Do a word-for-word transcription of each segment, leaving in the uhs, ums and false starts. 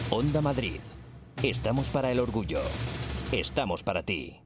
Onda Madrid. Estamos para el orgullo. Estamos para ti.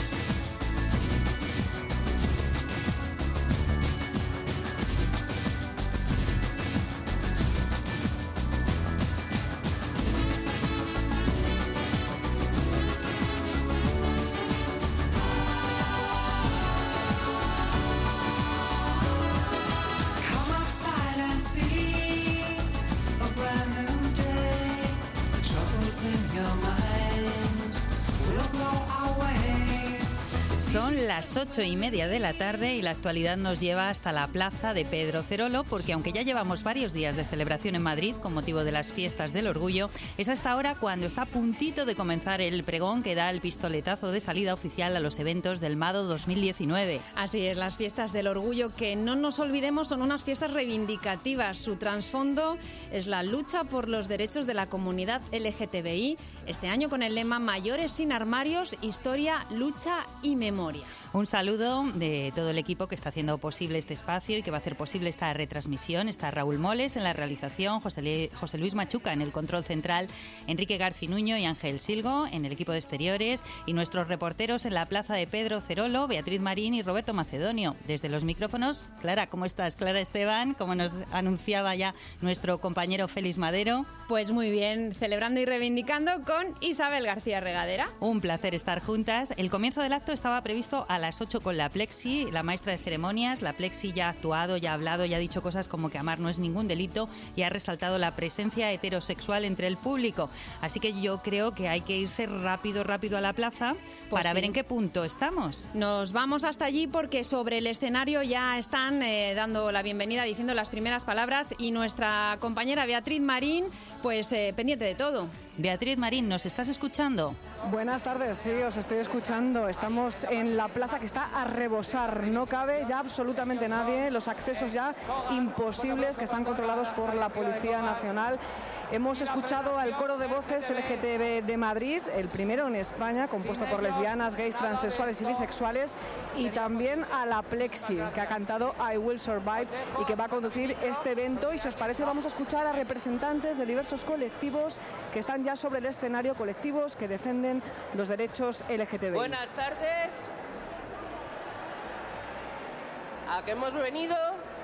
Son las ocho y media de la tarde y la actualidad nos lleva hasta la plaza de Pedro Cerolo, porque aunque ya llevamos varios días de celebración en Madrid con motivo de las fiestas del orgullo, es hasta ahora cuando está a puntito de comenzar el pregón que da el pistoletazo de salida oficial a los eventos del Mado dos mil diecinueve. Así es, las fiestas del orgullo, que no nos olvidemos, son unas fiestas reivindicativas. Su trasfondo es la lucha por los derechos de la comunidad L G T B I, este año con el lema Mayores sin armarios, historia, lucha y memoria. Un saludo de todo el equipo que está haciendo posible este espacio y que va a hacer posible esta retransmisión. Está Raúl Moles en la realización, José, José Luis Machuca en el control central, Enrique Garcinuño y Ángel Silgo en el equipo de exteriores y nuestros reporteros en la plaza de Pedro Cerolo, Beatriz Marín y Roberto Macedonio. Desde los micrófonos, Clara, ¿cómo estás? Clara Esteban, como nos anunciaba ya nuestro compañero Félix Madero. Pues muy bien, celebrando y reivindicando con Isabel García Regadera. Un placer estar juntas. El comienzo del acto estaba previsto a las ocho con la Plexi, la maestra de ceremonias. La Plexi ya ha actuado, ya ha hablado, ya ha dicho cosas como que amar no es ningún delito y ha resaltado la presencia heterosexual entre el público. Así que yo creo que hay que irse rápido, rápido a la plaza pues para sí. ver en qué punto estamos. Nos vamos hasta allí porque sobre el escenario ya están eh, dando la bienvenida, diciendo las primeras palabras y nuestra compañera Beatriz Marín, pues eh, pendiente de todo. Beatriz Marín, ¿nos estás escuchando? Buenas tardes, sí, os estoy escuchando. Estamos en la plaza que está a rebosar. No cabe ya absolutamente nadie. Los accesos ya imposibles, que están controlados por la Policía Nacional. Hemos escuchado al coro de voces L G T B de Madrid, el primero en España, compuesto por lesbianas, gays, transexuales y bisexuales, y también a la Plexi, que ha cantado I Will Survive y que va a conducir este evento. Y si os parece, vamos a escuchar a representantes de diversos colectivos que están ya sobre el escenario, colectivos que defienden los derechos L G T B I. Buenas tardes. ¿A qué hemos venido?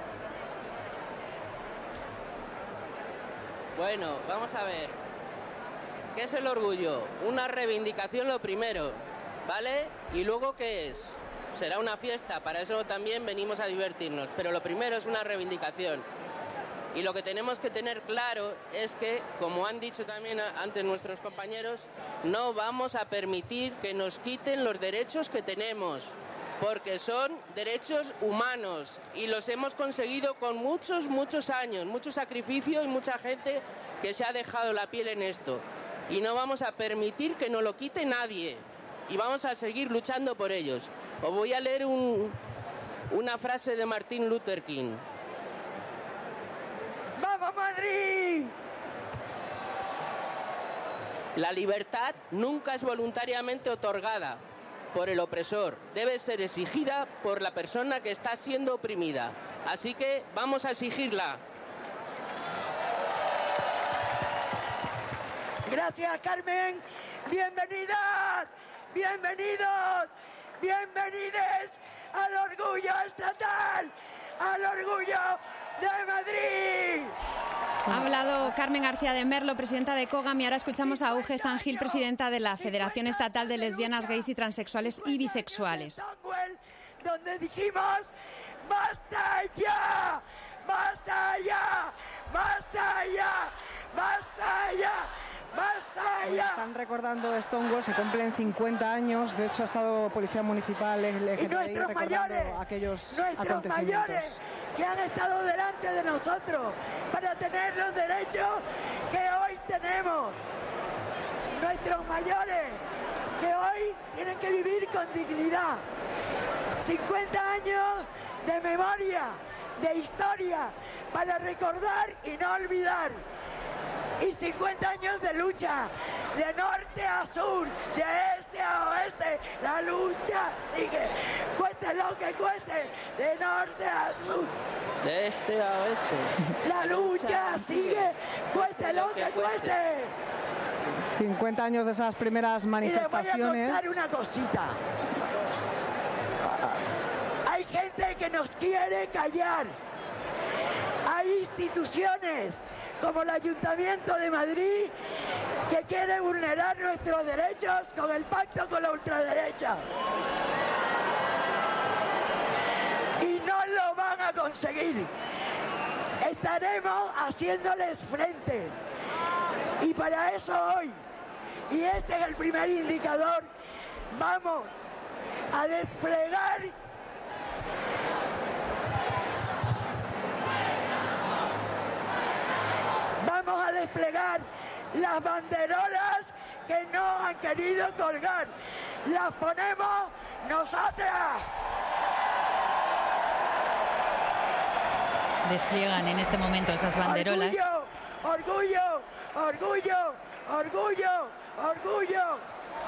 Bueno, vamos a ver. ¿Qué es el orgullo? Una reivindicación lo primero, ¿vale? ¿Y luego qué es? Será una fiesta, para eso también venimos a divertirnos, pero lo primero es una reivindicación. Y lo que tenemos que tener claro es que, como han dicho también antes nuestros compañeros, no vamos a permitir que nos quiten los derechos que tenemos, porque son derechos humanos y los hemos conseguido con muchos, muchos años, mucho sacrificio y mucha gente que se ha dejado la piel en esto. Y no vamos a permitir que nos lo quite nadie y vamos a seguir luchando por ellos. Os voy a leer un, una frase de Martin Luther King. ¡Vamos, Madrid! La libertad nunca es voluntariamente otorgada por el opresor. Debe ser exigida por la persona que está siendo oprimida. Así que vamos a exigirla. Gracias, Carmen. Bienvenidas, bienvenidos, bienvenides al orgullo estatal, al orgullo de Madrid. Ha hablado Carmen García de Merlo, presidenta de COGAM, y ahora escuchamos a Uge Sangil, presidenta de la Federación Estatal de Lesbianas, Gays y Transexuales y Bisexuales. Donde dijimos, ¡basta ya! ¡Basta ya! ¡Basta ya! ¡Basta ya! ¡Basta ya! Están recordando Stonewall, se cumplen cincuenta años. De hecho, ha estado Policía Municipal L G T B I y nuestros mayores, aquellos nuestros mayores que han estado delante de nosotros para tener los derechos que hoy tenemos. Nuestros mayores que hoy tienen que vivir con dignidad. cincuenta años de memoria, de historia, para recordar y no olvidar. Y cincuenta años de lucha, de norte a sur, de este este a oeste, la lucha sigue. Cueste lo que cueste, de norte a sur. De este a oeste. La lucha sigue, cueste lo que cueste. cincuenta años de esas primeras manifestaciones. Y les voy a contar una cosita. Hay gente que nos quiere callar. Hay instituciones como el Ayuntamiento de Madrid que quiere vulnerar nuestros derechos con el pacto con la ultraderecha. Y no lo van a conseguir. Estaremos haciéndoles frente. Y para eso hoy, y este es el primer indicador, vamos a desplegar vamos a desplegar las banderolas que no han querido colgar. Las ponemos nosotras. Despliegan en este momento esas banderolas. Orgullo, orgullo, orgullo, orgullo, orgullo.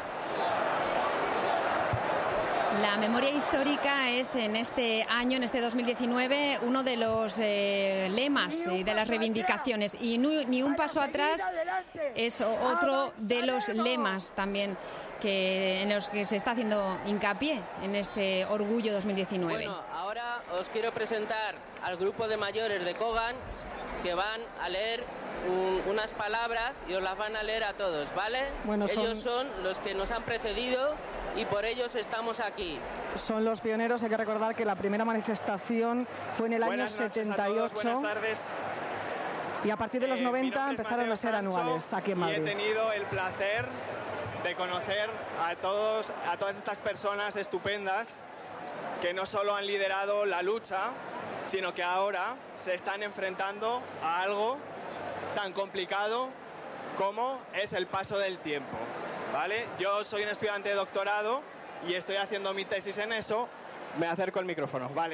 La memoria histórica es en este año, en este dos mil diecinueve, uno de los eh, lemas eh, de las reivindicaciones. Y ni, ni un paso atrás es otro de los lemas también que, en los que se está haciendo hincapié en este Orgullo dos mil diecinueve. Bueno, ahora os quiero presentar al grupo de mayores de Kogan que van a leer un, unas palabras y os las van a leer a todos, ¿vale? Bueno, son... Ellos son los que nos han precedido y por ellos estamos aquí. Son los pioneros. Hay que recordar que la primera manifestación fue en el Buenas año setenta y ocho. Buenas tardes. Y a partir de los eh, noventa empezaron a ser Sancho, anuales aquí en Madrid. Y he tenido el placer de conocer a, todos, a todas estas personas estupendas que no solo han liderado la lucha, sino que ahora se están enfrentando a algo tan complicado como es el paso del tiempo, ¿vale? Yo soy un estudiante de doctorado y estoy haciendo mi tesis en eso. Me acerco el micrófono, ¿vale?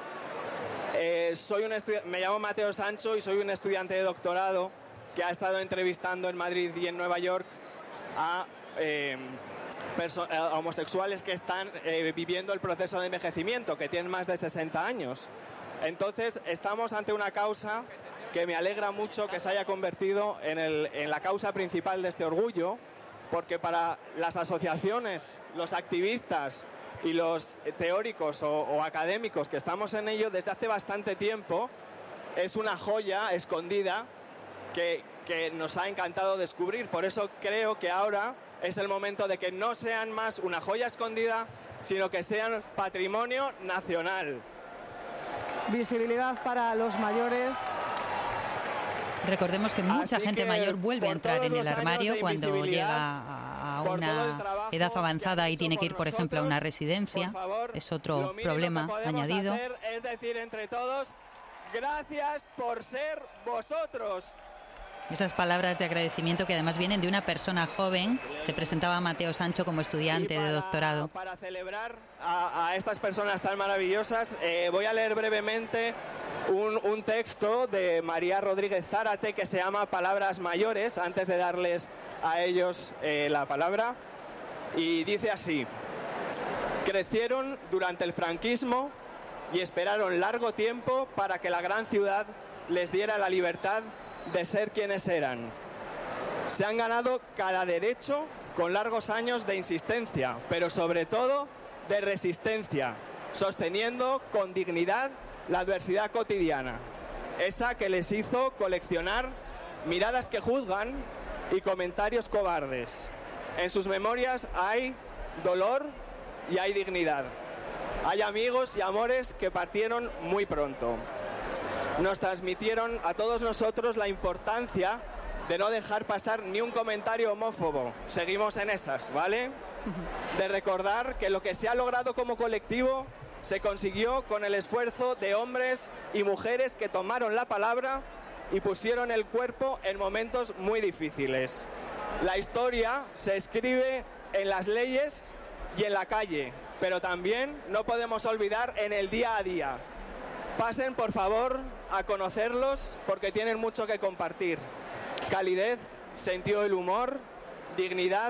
eh, soy un estu- me llamo Mateo Sancho y soy un estudiante de doctorado que ha estado entrevistando en Madrid y en Nueva York a, eh, perso- a homosexuales que están eh, viviendo el proceso de envejecimiento, que tienen más de sesenta años. Entonces, estamos ante una causa que me alegra mucho que se haya convertido en, el, en la causa principal de este orgullo, porque para las asociaciones, los activistas y los teóricos o, o académicos que estamos en ello desde hace bastante tiempo, es una joya escondida que, que nos ha encantado descubrir. Por eso creo que ahora es el momento de que no sean más una joya escondida, sino que sean patrimonio nacional. Visibilidad para los mayores. Recordemos que mucha Así gente que, mayor vuelve a entrar en el armario cuando invisibilidad, llega a por todo el una trabajo edad avanzada y tiene que ir, por nosotros, ejemplo, a una residencia. por favor, Es otro lo mínimo problema que podemos añadido. hacer es decir entre todos, gracias por ser vosotros. Esas palabras de agradecimiento que además vienen de una persona joven. Se presentaba Mateo Sancho como estudiante para, de doctorado. Para celebrar a, a estas personas tan maravillosas, eh, voy a leer brevemente un, un texto de María Rodríguez Zárate que se llama Palabras Mayores, antes de darles a ellos eh, la palabra. Y dice así: crecieron durante el franquismo y esperaron largo tiempo para que la gran ciudad les diera la libertad de ser quienes eran. Se han ganado cada derecho con largos años de insistencia, pero sobre todo de resistencia, sosteniendo con dignidad la adversidad cotidiana, esa que les hizo coleccionar miradas que juzgan y comentarios cobardes. En sus memorias hay dolor y hay dignidad. Hay amigos y amores que partieron muy pronto. Nos transmitieron a todos nosotros la importancia de no dejar pasar ni un comentario homófobo. Seguimos en esas, ¿vale? De recordar que lo que se ha logrado como colectivo se consiguió con el esfuerzo de hombres y mujeres que tomaron la palabra y pusieron el cuerpo en momentos muy difíciles. La historia se escribe en las leyes y en la calle, pero también no podemos olvidar en el día a día. Pasen, por favor, a conocerlos porque tienen mucho que compartir. Calidez, sentido del humor, dignidad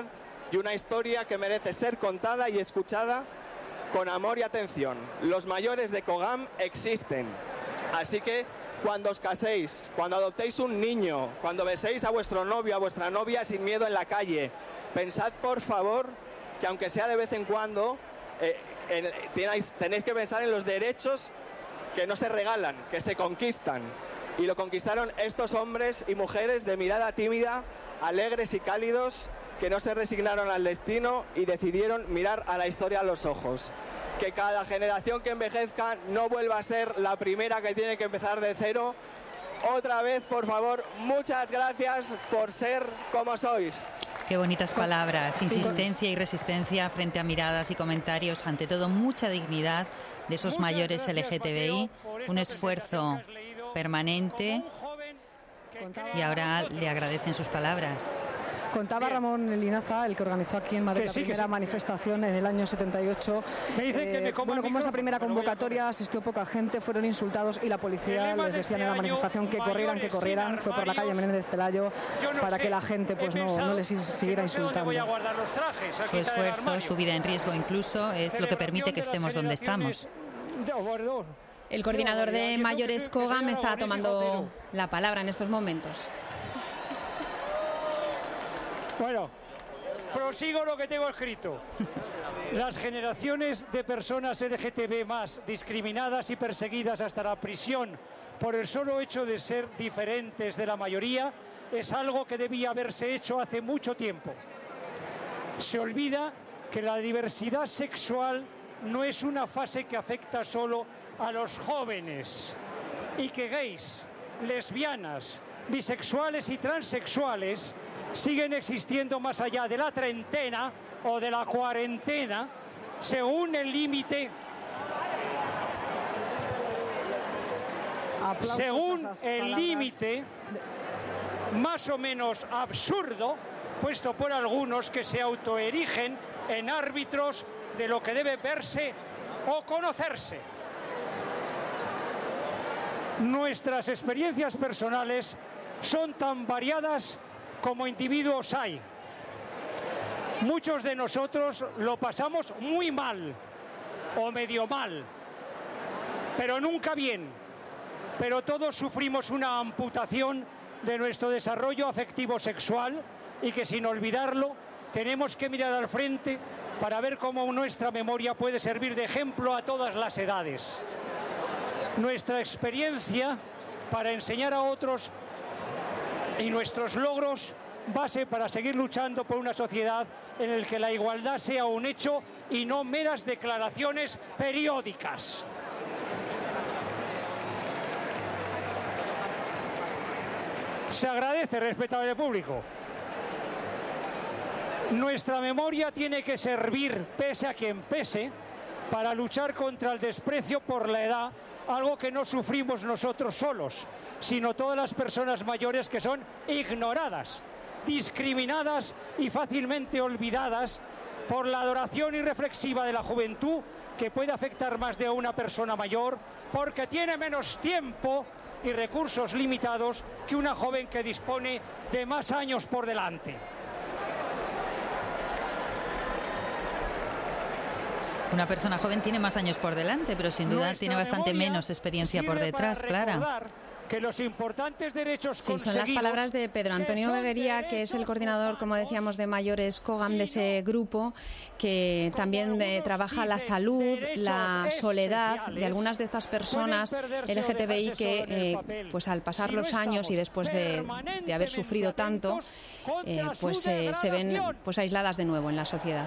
y una historia que merece ser contada y escuchada con amor y atención. Los mayores de Cogam existen, así que cuando os caséis, cuando adoptéis un niño, cuando beséis a vuestro novio, a vuestra novia sin miedo en la calle, pensad por favor que aunque sea de vez en cuando, eh, en, tenéis, tenéis que pensar en los derechos que no se regalan, que se conquistan. Y lo conquistaron estos hombres y mujeres de mirada tímida, alegres y cálidos, que no se resignaron al destino y decidieron mirar a la historia a los ojos. Que cada generación que envejezca no vuelva a ser la primera que tiene que empezar de cero. Otra vez, por favor, muchas gracias por ser como sois. Qué bonitas palabras, insistencia y resistencia frente a miradas y comentarios, ante todo mucha dignidad de esos mayores L G T B I, un esfuerzo permanente y ahora le agradecen sus palabras. Contaba Ramón Linaza, el que organizó aquí en Madrid que sí, la primera sí. manifestación en el año setenta y ocho. Me dicen eh, que me coma bueno, el como esa micrófono, primera pero voy a convocatoria comer. asistió poca gente, fueron insultados y la policía El lema les de decía este en la año, manifestación que corrieran, que mayores corrieran. sin Fue por la calle armarios. Menéndez Pelayo Yo no para sé, que la gente pues he no, pensado no les que siguiera no sé dónde insultando. voy a guardar los trajes, a Su quitar el esfuerzo, armario. su vida en riesgo incluso, es lo que permite que estemos donde estamos. El coordinador Yo, de y eso que mayores soy- que soy Cogam está aragonés y tomando jotero. la palabra en estos momentos. Bueno, prosigo lo que tengo escrito. Las generaciones de personas L G T B más discriminadas y perseguidas hasta la prisión por el solo hecho de ser diferentes de la mayoría es algo que debía haberse hecho hace mucho tiempo. Se olvida que la diversidad sexual no es una fase que afecta solo a los jóvenes y que gays, lesbianas, bisexuales y transexuales siguen existiendo más allá de la treintena o de la cuarentena, según el límite, Aplausos a según esas el palabras. límite más o menos absurdo puesto por algunos que se autoerigen en árbitros de lo que debe verse o conocerse. Nuestras experiencias personales son tan variadas como individuos hay. Muchos de nosotros lo pasamos muy mal o medio mal, pero nunca bien. Pero todos sufrimos una amputación de nuestro desarrollo afectivo sexual y que sin olvidarlo tenemos que mirar al frente para ver cómo nuestra memoria puede servir de ejemplo a todas las edades. Nuestra experiencia para enseñar a otros y nuestros logros base para seguir luchando por una sociedad en la que la igualdad sea un hecho y no meras declaraciones periódicas. Se agradece, respetable público. Nuestra memoria tiene que servir, pese a quien pese, para luchar contra el desprecio por la edad, algo que no sufrimos nosotros solos, sino todas las personas mayores que son ignoradas, discriminadas y fácilmente olvidadas por la adoración irreflexiva de la juventud, que puede afectar más de a una persona mayor porque tiene menos tiempo y recursos limitados que una joven que dispone de más años por delante. Una persona joven tiene más años por delante, pero sin duda Nuestra tiene bastante memoria menos experiencia por sirve detrás, para Clara. recordar que los importantes derechos Sí, son las conseguidos, palabras de Pedro Antonio que son Beguería, que es el derechos coordinador, como humanos, decíamos, de mayores Cogam, de ese grupo que como también eh, algunos trabaja la dicen, salud, derechos la soledad de especiales, algunas de estas personas pueden perderse L G T B I o dejarse que, solo en el eh, papel. pues al pasar Si no los años y estamos después de, de haber permanentemente sufrido tanto, atentos contra eh, su pues eh, se ven degradación. pues aisladas de nuevo en la sociedad.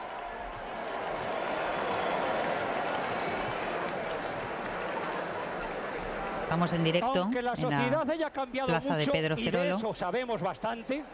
Estamos en directo Aunque la en sociedad la haya cambiado plaza de mucho, Pedro y de Cerolo. eso sabemos bastante,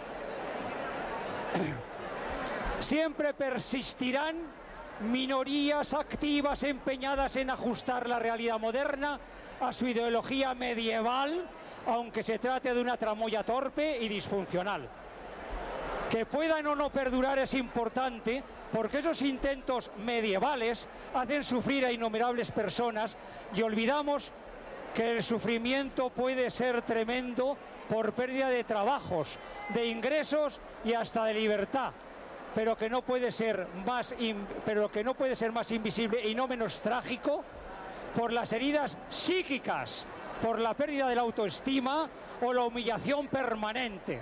siempre persistirán minorías activas empeñadas en ajustar la realidad moderna a su ideología medieval, aunque se trate de una tramoya torpe y disfuncional. Que puedan o no perdurar es importante, porque esos intentos medievales hacen sufrir a innumerables personas y olvidamos que el sufrimiento puede ser tremendo por pérdida de trabajos, de ingresos y hasta de libertad. pero que no puede ser más, in, pero que no puede ser más invisible y no menos trágico, por las heridas psíquicas, por la pérdida de la autoestima o la humillación permanente.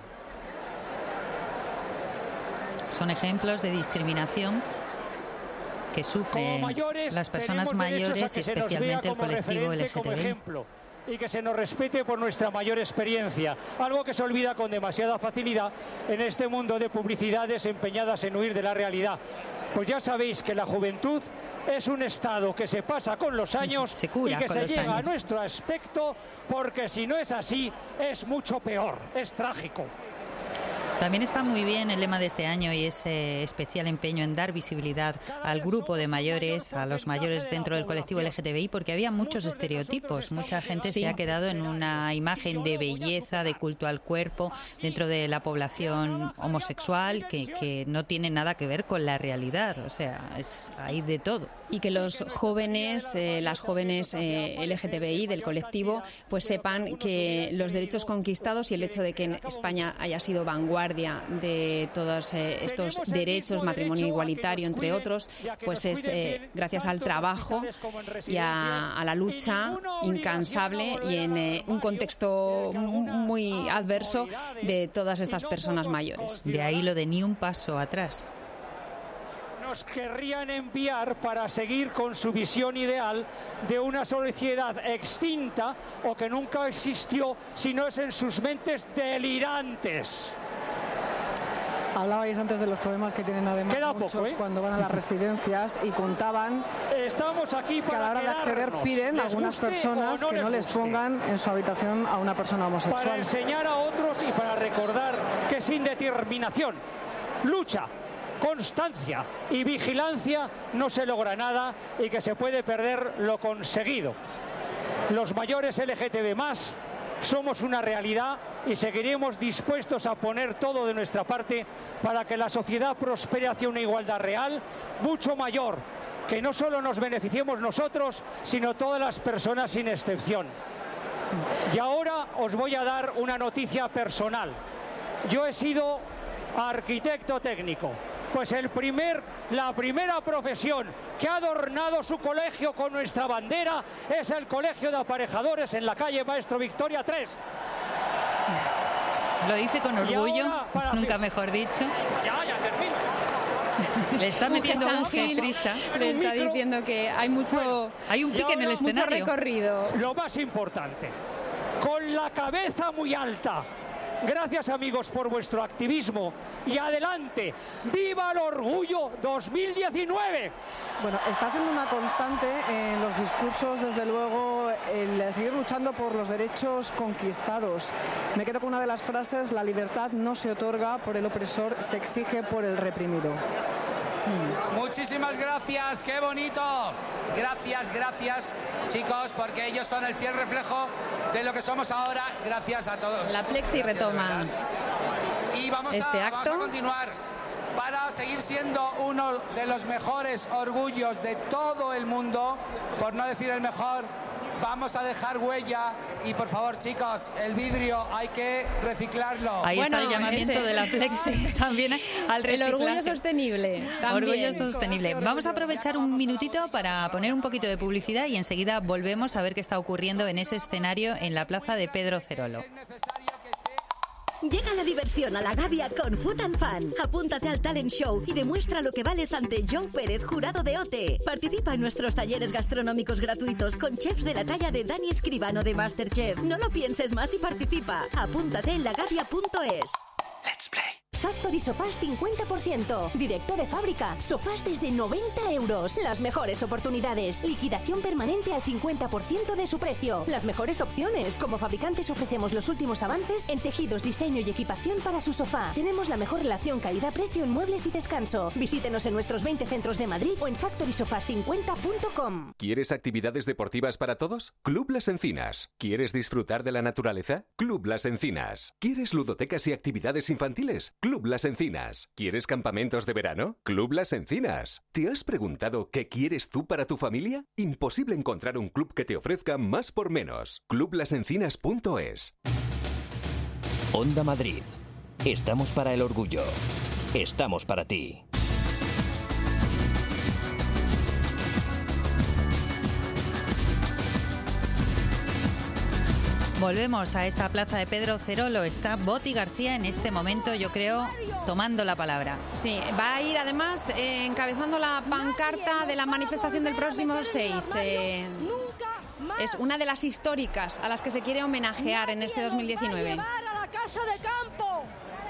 Son ejemplos de discriminación que sufren mayores, las personas mayores y especialmente el colectivo L G T B I. Y que se nos respete por nuestra mayor experiencia, algo que se olvida con demasiada facilidad en este mundo de publicidades empeñadas en huir de la realidad. Pues ya sabéis que la juventud es un estado que se pasa con los años se cura y que con se los llega años. a nuestro aspecto, porque si no es así, es mucho peor, es trágico. También está muy bien el lema de este año y ese especial empeño en dar visibilidad al grupo de mayores, a los mayores dentro del colectivo L G T B I, porque había muchos estereotipos. Mucha gente Sí. se ha quedado en una imagen de belleza, de culto al cuerpo dentro de la población homosexual que, que no tiene nada que ver con la realidad. O sea, es, hay de todo. Y que los jóvenes, eh, las jóvenes eh, L G T B I del colectivo, pues sepan que los derechos conquistados y el hecho de que en España haya sido vanguardia de todos eh, estos derechos, matrimonio igualitario, entre otros, pues es eh, gracias al trabajo y a, a la lucha incansable y en eh, un contexto muy adverso de todas estas personas mayores. De ahí lo de ni un paso atrás. Nos querrían enviar para seguir con su visión ideal de una sociedad extinta o que nunca existió, si no es en sus mentes delirantes. Hablabais antes de los problemas que tienen además Queda muchos poco, ¿eh? cuando van a las residencias y contaban Estamos aquí que a la para hora de acceder quedarnos, piden les algunas guste personas o que no les guste. pongan en su habitación a una persona Para homosexual. enseñar a otros y para recordar que sin determinación, lucha, constancia y vigilancia no se logra nada y que se puede perder lo conseguido. Los mayores L G T B más, somos una realidad y seguiremos dispuestos a poner todo de nuestra parte para que la sociedad prospere hacia una igualdad real mucho mayor, que no solo nos beneficiemos nosotros, sino todas las personas sin excepción. Y ahora os voy a dar una noticia personal. Yo he sido arquitecto técnico. Pues el primer, la primera profesión que ha adornado su colegio con nuestra bandera es el Colegio de Aparejadores en la calle Maestro Victoria tres. Lo dice con orgullo, ahora, para nunca hacer- mejor dicho. Ya, ya termino. Le está metiendo un Ángel prisa. le está micro. diciendo que hay mucho, Hay un Y pique en el ahora mucho escenario. recorrido. Lo más importante, con la cabeza muy alta. Gracias, amigos, por vuestro activismo. Y adelante, ¡viva el orgullo dos mil diecinueve! Bueno, está siendo una constante en los discursos, desde luego, el seguir luchando por los derechos conquistados. Me quedo con una de las frases: la libertad no se otorga por el opresor, se exige por el reprimido. Muchísimas gracias, qué bonito. Gracias, gracias, chicos, porque ellos son el fiel reflejo de lo que somos ahora. Gracias a todos. La Plexi Gracias, retoma de verdad. Y vamos, este a, acto. vamos a continuar para seguir siendo uno de los mejores orgullos de todo el mundo, por no decir el mejor. Vamos a dejar huella y, por favor, chicos, el vidrio hay que reciclarlo. Ahí Bueno, está el llamamiento ese- de la Flexi también al El orgullo reciclaje. sostenible. También. Orgullo sostenible. Vamos a aprovechar un minutito para poner un poquito de publicidad y enseguida volvemos a ver qué está ocurriendo en ese escenario en la plaza de Pedro Cerolo. Es necesario que esté... Llega la diversión a la Gavia con Food and Fun. Apúntate al talent show y demuestra lo que vales ante John Pérez, jurado de O T E. Participa en nuestros talleres gastronómicos gratuitos con chefs de la talla de Dani Escribano de MasterChef. No lo pienses más y participa. Apúntate en lagavia punto es. Let's play. Factory Sofás cincuenta por ciento. Directo de fábrica. Sofás desde noventa euros. Las mejores oportunidades. Liquidación permanente al cincuenta por ciento de su precio. Las mejores opciones. Como fabricantes ofrecemos los últimos avances en tejidos, diseño y equipación para su sofá. Tenemos la mejor relación calidad-precio en muebles y descanso. Visítenos en nuestros veinte centros de Madrid o en factory sofás cincuenta punto com. ¿Quieres actividades deportivas para todos? Club Las Encinas. ¿Quieres disfrutar de la naturaleza? Club Las Encinas. ¿Quieres ludotecas y actividades infantiles? Club Las Encinas. ¿Quieres campamentos de verano? Club Las Encinas. ¿Te has preguntado qué quieres tú para tu familia? Imposible encontrar un club que te ofrezca más por menos. club las encinas punto es. Onda Madrid. Estamos para el orgullo. Estamos para ti. Volvemos a esa plaza de Pedro Cerolo. Está Boti García en este momento, yo creo, tomando la palabra. Sí, va a ir además eh, encabezando la pancarta de la manifestación del próximo seis. Eh, es una de las históricas a las que se quiere homenajear en este dos mil diecinueve. A la casa de campo.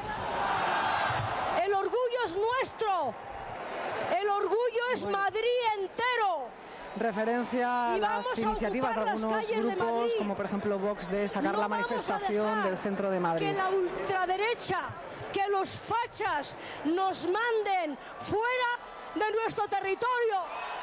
El orgullo es nuestro. El orgullo es Madrid entero. Referencia a las iniciativas de algunos grupos, como por ejemplo Vox, de sacar la manifestación del centro de Madrid. Que la ultraderecha, que los fachas nos manden fuera de nuestro territorio.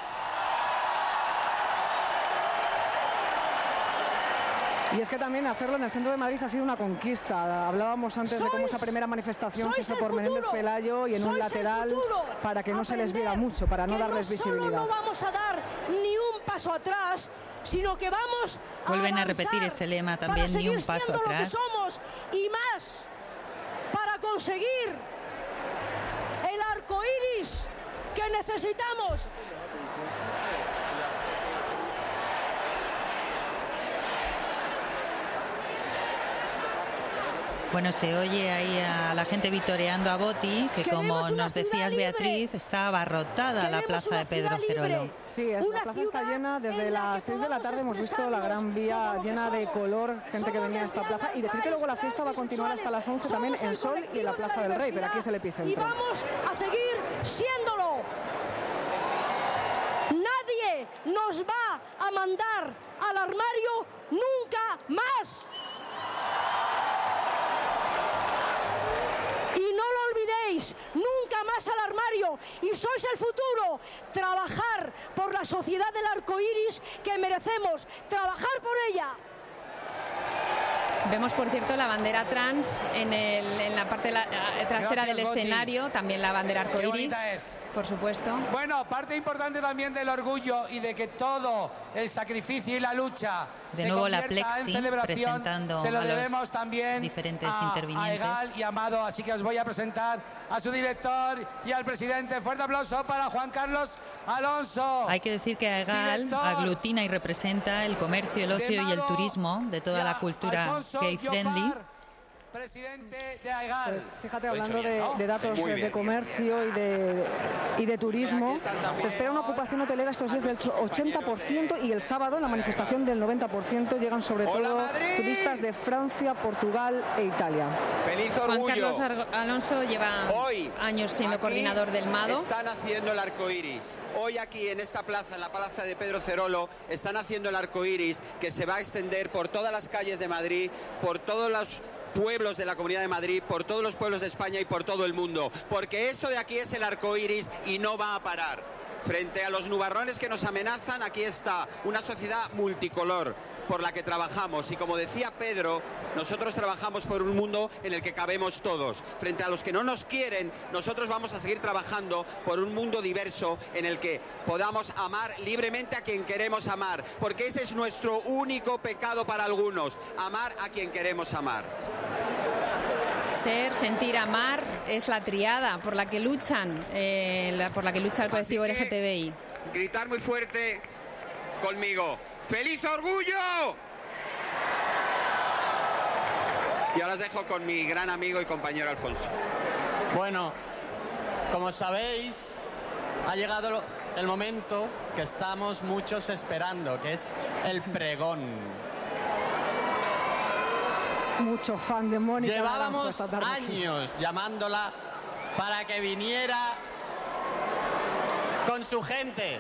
Y es que también hacerlo en el centro de Madrid ha sido una conquista. Hablábamos antes de cómo esa primera manifestación se hizo por Menéndez Pelayo y en un lateral para que no se les viera mucho, para no darles visibilidad. No vamos a dar ni un paso atrás, sino que vamos a Vuelven a repetir ese lema también, ni un paso atrás. Lo que somos y más, para conseguir el arco iris que necesitamos. Bueno, se oye ahí a la gente vitoreando a Boti, que como nos decías, Beatriz, está abarrotada la plaza de Pedro Cerolo. Sí, es, la plaza está llena. Desde las seis de la tarde hemos visto la Gran Vía llena de color, gente que venía a esta plaza. Y decir que luego la fiesta va a continuar hasta las once también en Sol y en la Plaza del Rey, pero aquí es el epicentro. Y vamos a seguir siéndolo. Nadie nos va a mandar al armario nunca más. Nunca más al armario, y sois el futuro. Trabajar por la sociedad del arco iris que merecemos, trabajar por ella. Vemos, por cierto, la bandera trans en, el, en la parte la, trasera Gracias, del Boti. escenario, también la bandera arcoiris, Qué bonita es. por supuesto. Bueno, parte importante también del orgullo y de que todo el sacrificio y la lucha de se nuevo la convierta en Plexi celebración, presentando se lo a los debemos también diferentes a, intervinientes. a Egal y Amado, así que os voy a presentar a su director y al presidente. Fuerte aplauso para Juan Carlos Alonso. Hay que decir que Egal Director. aglutina y representa el comercio, el ocio y el turismo de toda la cultura gay friendly. Presidente de Aegal. Pues fíjate, hablando de, de datos de, de comercio y de, y de turismo, se espera una ocupación hotelera estos días del ochenta por ciento y el sábado en la manifestación del noventa por ciento. Llegan sobre todo turistas de Francia, Portugal e Italia. ¡Feliz Juan orgullo! Carlos Alonso lleva Hoy, años siendo coordinador del Mado. Están haciendo el arco iris. Hoy aquí en esta plaza, en la plaza de Pedro Cerolo, están haciendo el arco iris que se va a extender por todas las calles de Madrid, por todos los pueblos de la Comunidad de Madrid, por todos los pueblos de España y por todo el mundo, porque esto de aquí es el arco iris y no va a parar. Frente a los nubarrones que nos amenazan, aquí está una sociedad multicolor por la que trabajamos, y como decía Pedro, nosotros trabajamos por un mundo en el que cabemos todos. Frente a los que no nos quieren, nosotros vamos a seguir trabajando por un mundo diverso en el que podamos amar libremente a quien queremos amar, porque ese es nuestro único pecado para algunos, amar a quien queremos amar. Ser, sentir, amar es la triada por la que luchan, eh, la, por la que lucha el colectivo L G T B I. Gritar muy fuerte conmigo. ¡Feliz orgullo! Y ahora os dejo con mi gran amigo y compañero Alfonso. Bueno, como sabéis, ha llegado el momento que estamos muchos esperando, que es el pregón. Mucho fan de Mónica. Llevábamos años llamándola para que viniera con su gente.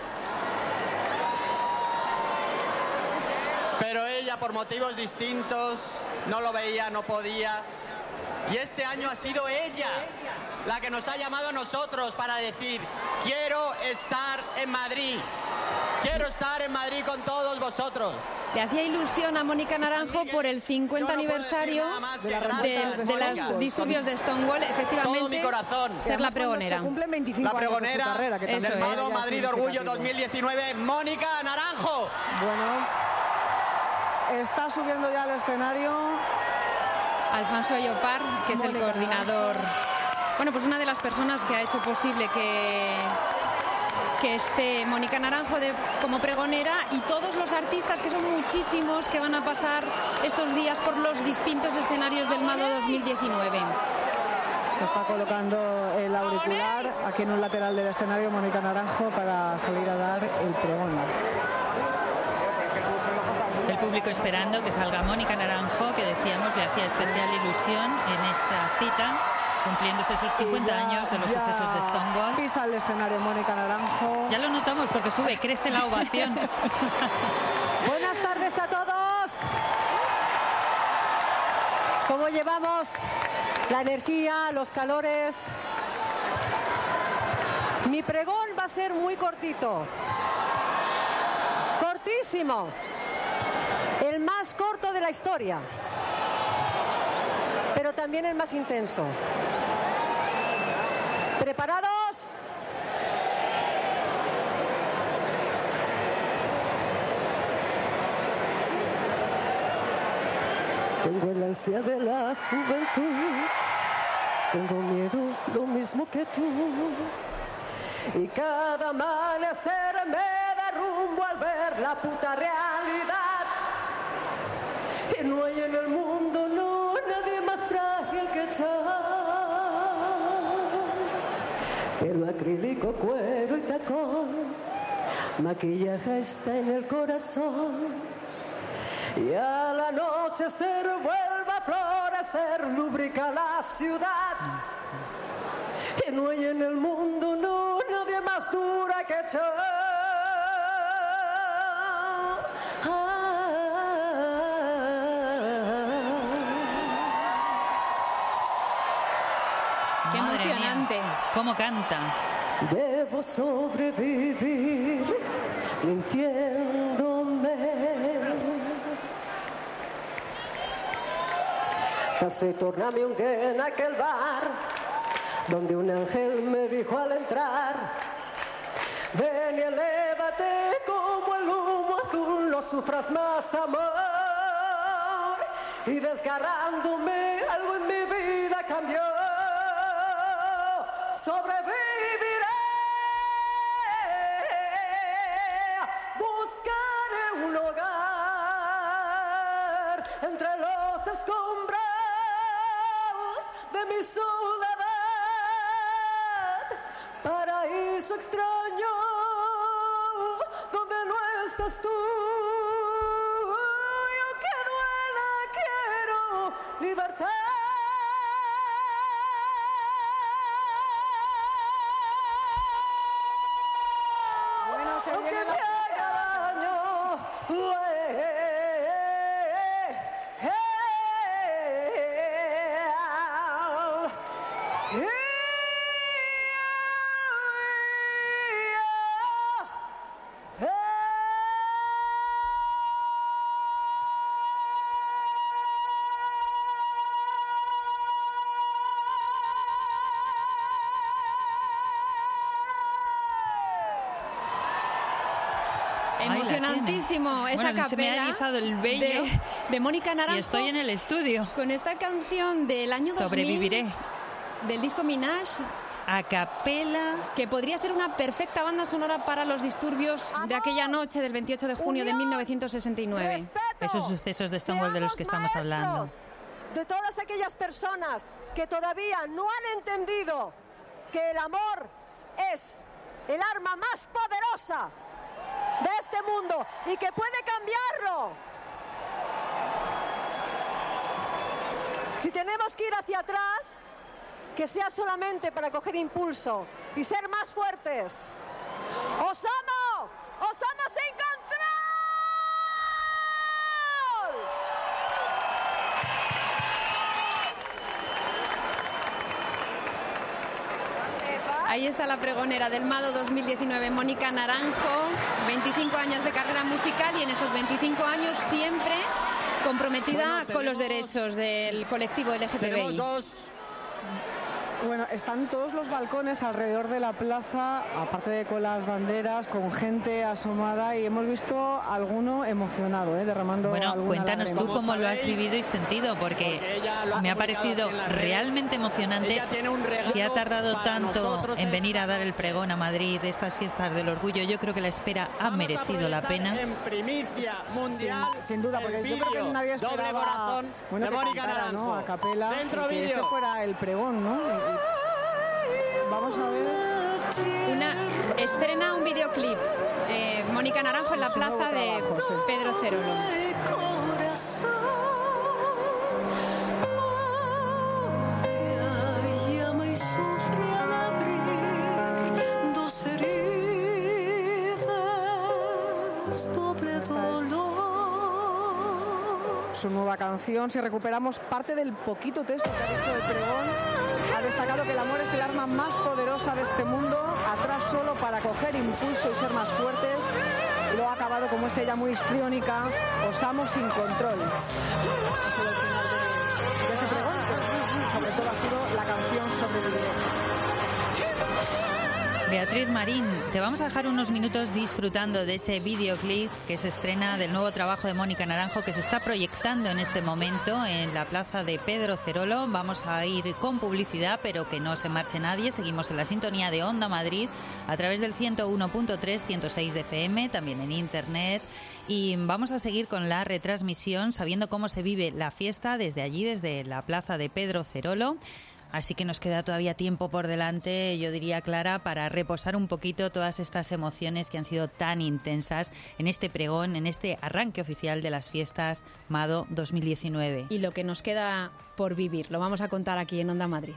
Pero ella, por motivos distintos, no lo veía, no podía. Y este año ha sido ella la que nos ha llamado a nosotros para decir: quiero estar en Madrid, quiero estar en Madrid con todos vosotros. Le hacía ilusión a Mónica Naranjo por el cincuenta aniversario de, de, de los disturbios de Stonewall, efectivamente, todo mi corazón. Ser la pregonera. La pregonera carrera, que del Mado Madrid Orgullo dos mil diecinueve, Mónica Naranjo. Bueno, está subiendo ya al escenario Alfonso Llopar, que es el coordinador Bueno, pues una de las personas que ha hecho posible que, que esté Mónica Naranjo de, como pregonera, y todos los artistas, que son muchísimos, que van a pasar estos días por los distintos escenarios del Mado dos mil diecinueve. Se está colocando el auricular aquí en un lateral del escenario Mónica Naranjo para salir a dar el pregón. El público esperando que salga Mónica Naranjo, que decíamos le hacía especial ilusión en esta cita, cumpliéndose esos cincuenta ya, años de los ya sucesos de Stonewall. Pisa el escenario Mónica Naranjo. Ya lo notamos porque sube, crece la ovación. Buenas tardes a todos. ¿Cómo llevamos la energía, los calores? Mi pregón va a ser muy cortito. Cortísimo. El más corto de la historia. Pero también el más intenso. ¿Preparados? Tengo el ansia de la juventud, tengo miedo lo mismo que tú, y cada amanecer me derrumbo al ver la puta realidad. Y no hay en el mundo, no, nadie más frágil que yo. Pelo acrílico, cuero y tacón, maquillaje está en el corazón. Y al anochecer vuelve a florecer, lubrica la ciudad. Y no hay en el mundo, no, nadie más dura que yo. Qué emocionante. ¿Cómo canta? Debo sobrevivir mintiéndome. Casi tornarme un día en aquel bar donde un ángel me dijo al entrar: ven y elévate como el humo azul, no sufras más, amor. Y desgarrándome algo en mi vida cambió. Sobreviviré, buscaré un hogar entre los escombros de mi soledad, paraíso extraño donde no estás tú. Y aunque duela, quiero libertad. Aunque me haga daño, Emocionantísimo esa bueno, se me ha capela erizado el vello de, de Mónica Naranjo. Y estoy en el estudio. Con esta canción del año Sobreviviré. dos mil, del disco Minaj. A capela. Que podría ser una perfecta banda sonora para los disturbios Amor, de aquella noche del veintiocho de junio unión, de mil novecientos sesenta y nueve. Respeto, esos sucesos de Stonewall de los que estamos hablando. De todas aquellas personas que todavía no han entendido que el amor es el arma más poderosa de este mundo y que puede cambiarlo. Si tenemos que ir hacia atrás, que sea solamente para coger impulso y ser más fuertes. ¡Os amo! ¡Os amo sin control! Ahí está la pregonera del Mado dos mil diecinueve, Mónica Naranjo, veinticinco años de carrera musical y en esos veinticinco años siempre comprometida bueno, con los derechos del colectivo L G T B I. Tenemos dos Bueno, están todos los balcones alrededor de la plaza, aparte de con las banderas, con gente asomada, y hemos visto alguno emocionado, ¿eh? derramando Bueno, alguna cuéntanos lágrima. tú cómo lo has vivido y sentido, porque, porque me ha parecido realmente emocionante. Si ha tardado tanto en venir a dar el pregón a Madrid de estas fiestas del orgullo, yo creo que la espera ha merecido la pena. En primicia mundial, sin, sin duda, porque yo creo que nadie esperaba bueno, que cantara, ¿no? a capela, Dentro que vídeo. este fuera el pregón, ¿no? Y, y vamos a ver. Una estrena un videoclip. Eh, Mónica Naranjo en la plaza de Pedro Cerolo. Su nueva canción. Si recuperamos parte del poquito texto que ha dicho el pregón, ha destacado que el amor es el arma más poderosa de este mundo, atrás solo para coger impulso y ser más fuertes, y luego ha acabado como es ella muy histriónica: osamos sin control. Ha sido el final de, de su pregón, pero sobre todo ha sido la canción Sobreviviré. Beatriz Marín, te vamos a dejar unos minutos disfrutando de ese videoclip que se estrena del nuevo trabajo de Mónica Naranjo, que se está proyectando en este momento en la plaza de Pedro Cerolo. Vamos a ir con publicidad, pero que no se marche nadie. Seguimos en la sintonía de Onda Madrid a través del ciento uno punto tres, ciento seis de F M, también en internet, y vamos a seguir con la retransmisión sabiendo cómo se vive la fiesta desde allí, desde la plaza de Pedro Cerolo. Así que nos queda todavía tiempo por delante, yo diría, Clara, para reposar un poquito todas estas emociones que han sido tan intensas en este pregón, en este arranque oficial de las fiestas Mado dos mil diecinueve. Y lo que nos queda por vivir, lo vamos a contar aquí en Onda Madrid.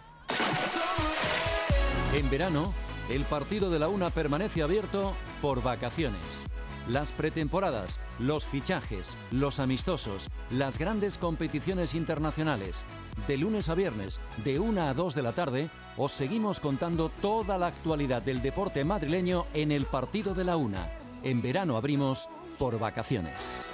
En verano, el partido de la UNA permanece abierto por vacaciones. Las pretemporadas, los fichajes, los amistosos, las grandes competiciones internacionales. De lunes a viernes, de una a dos de la tarde, os seguimos contando toda la actualidad del deporte madrileño en el partido de la UNA. En verano abrimos por vacaciones.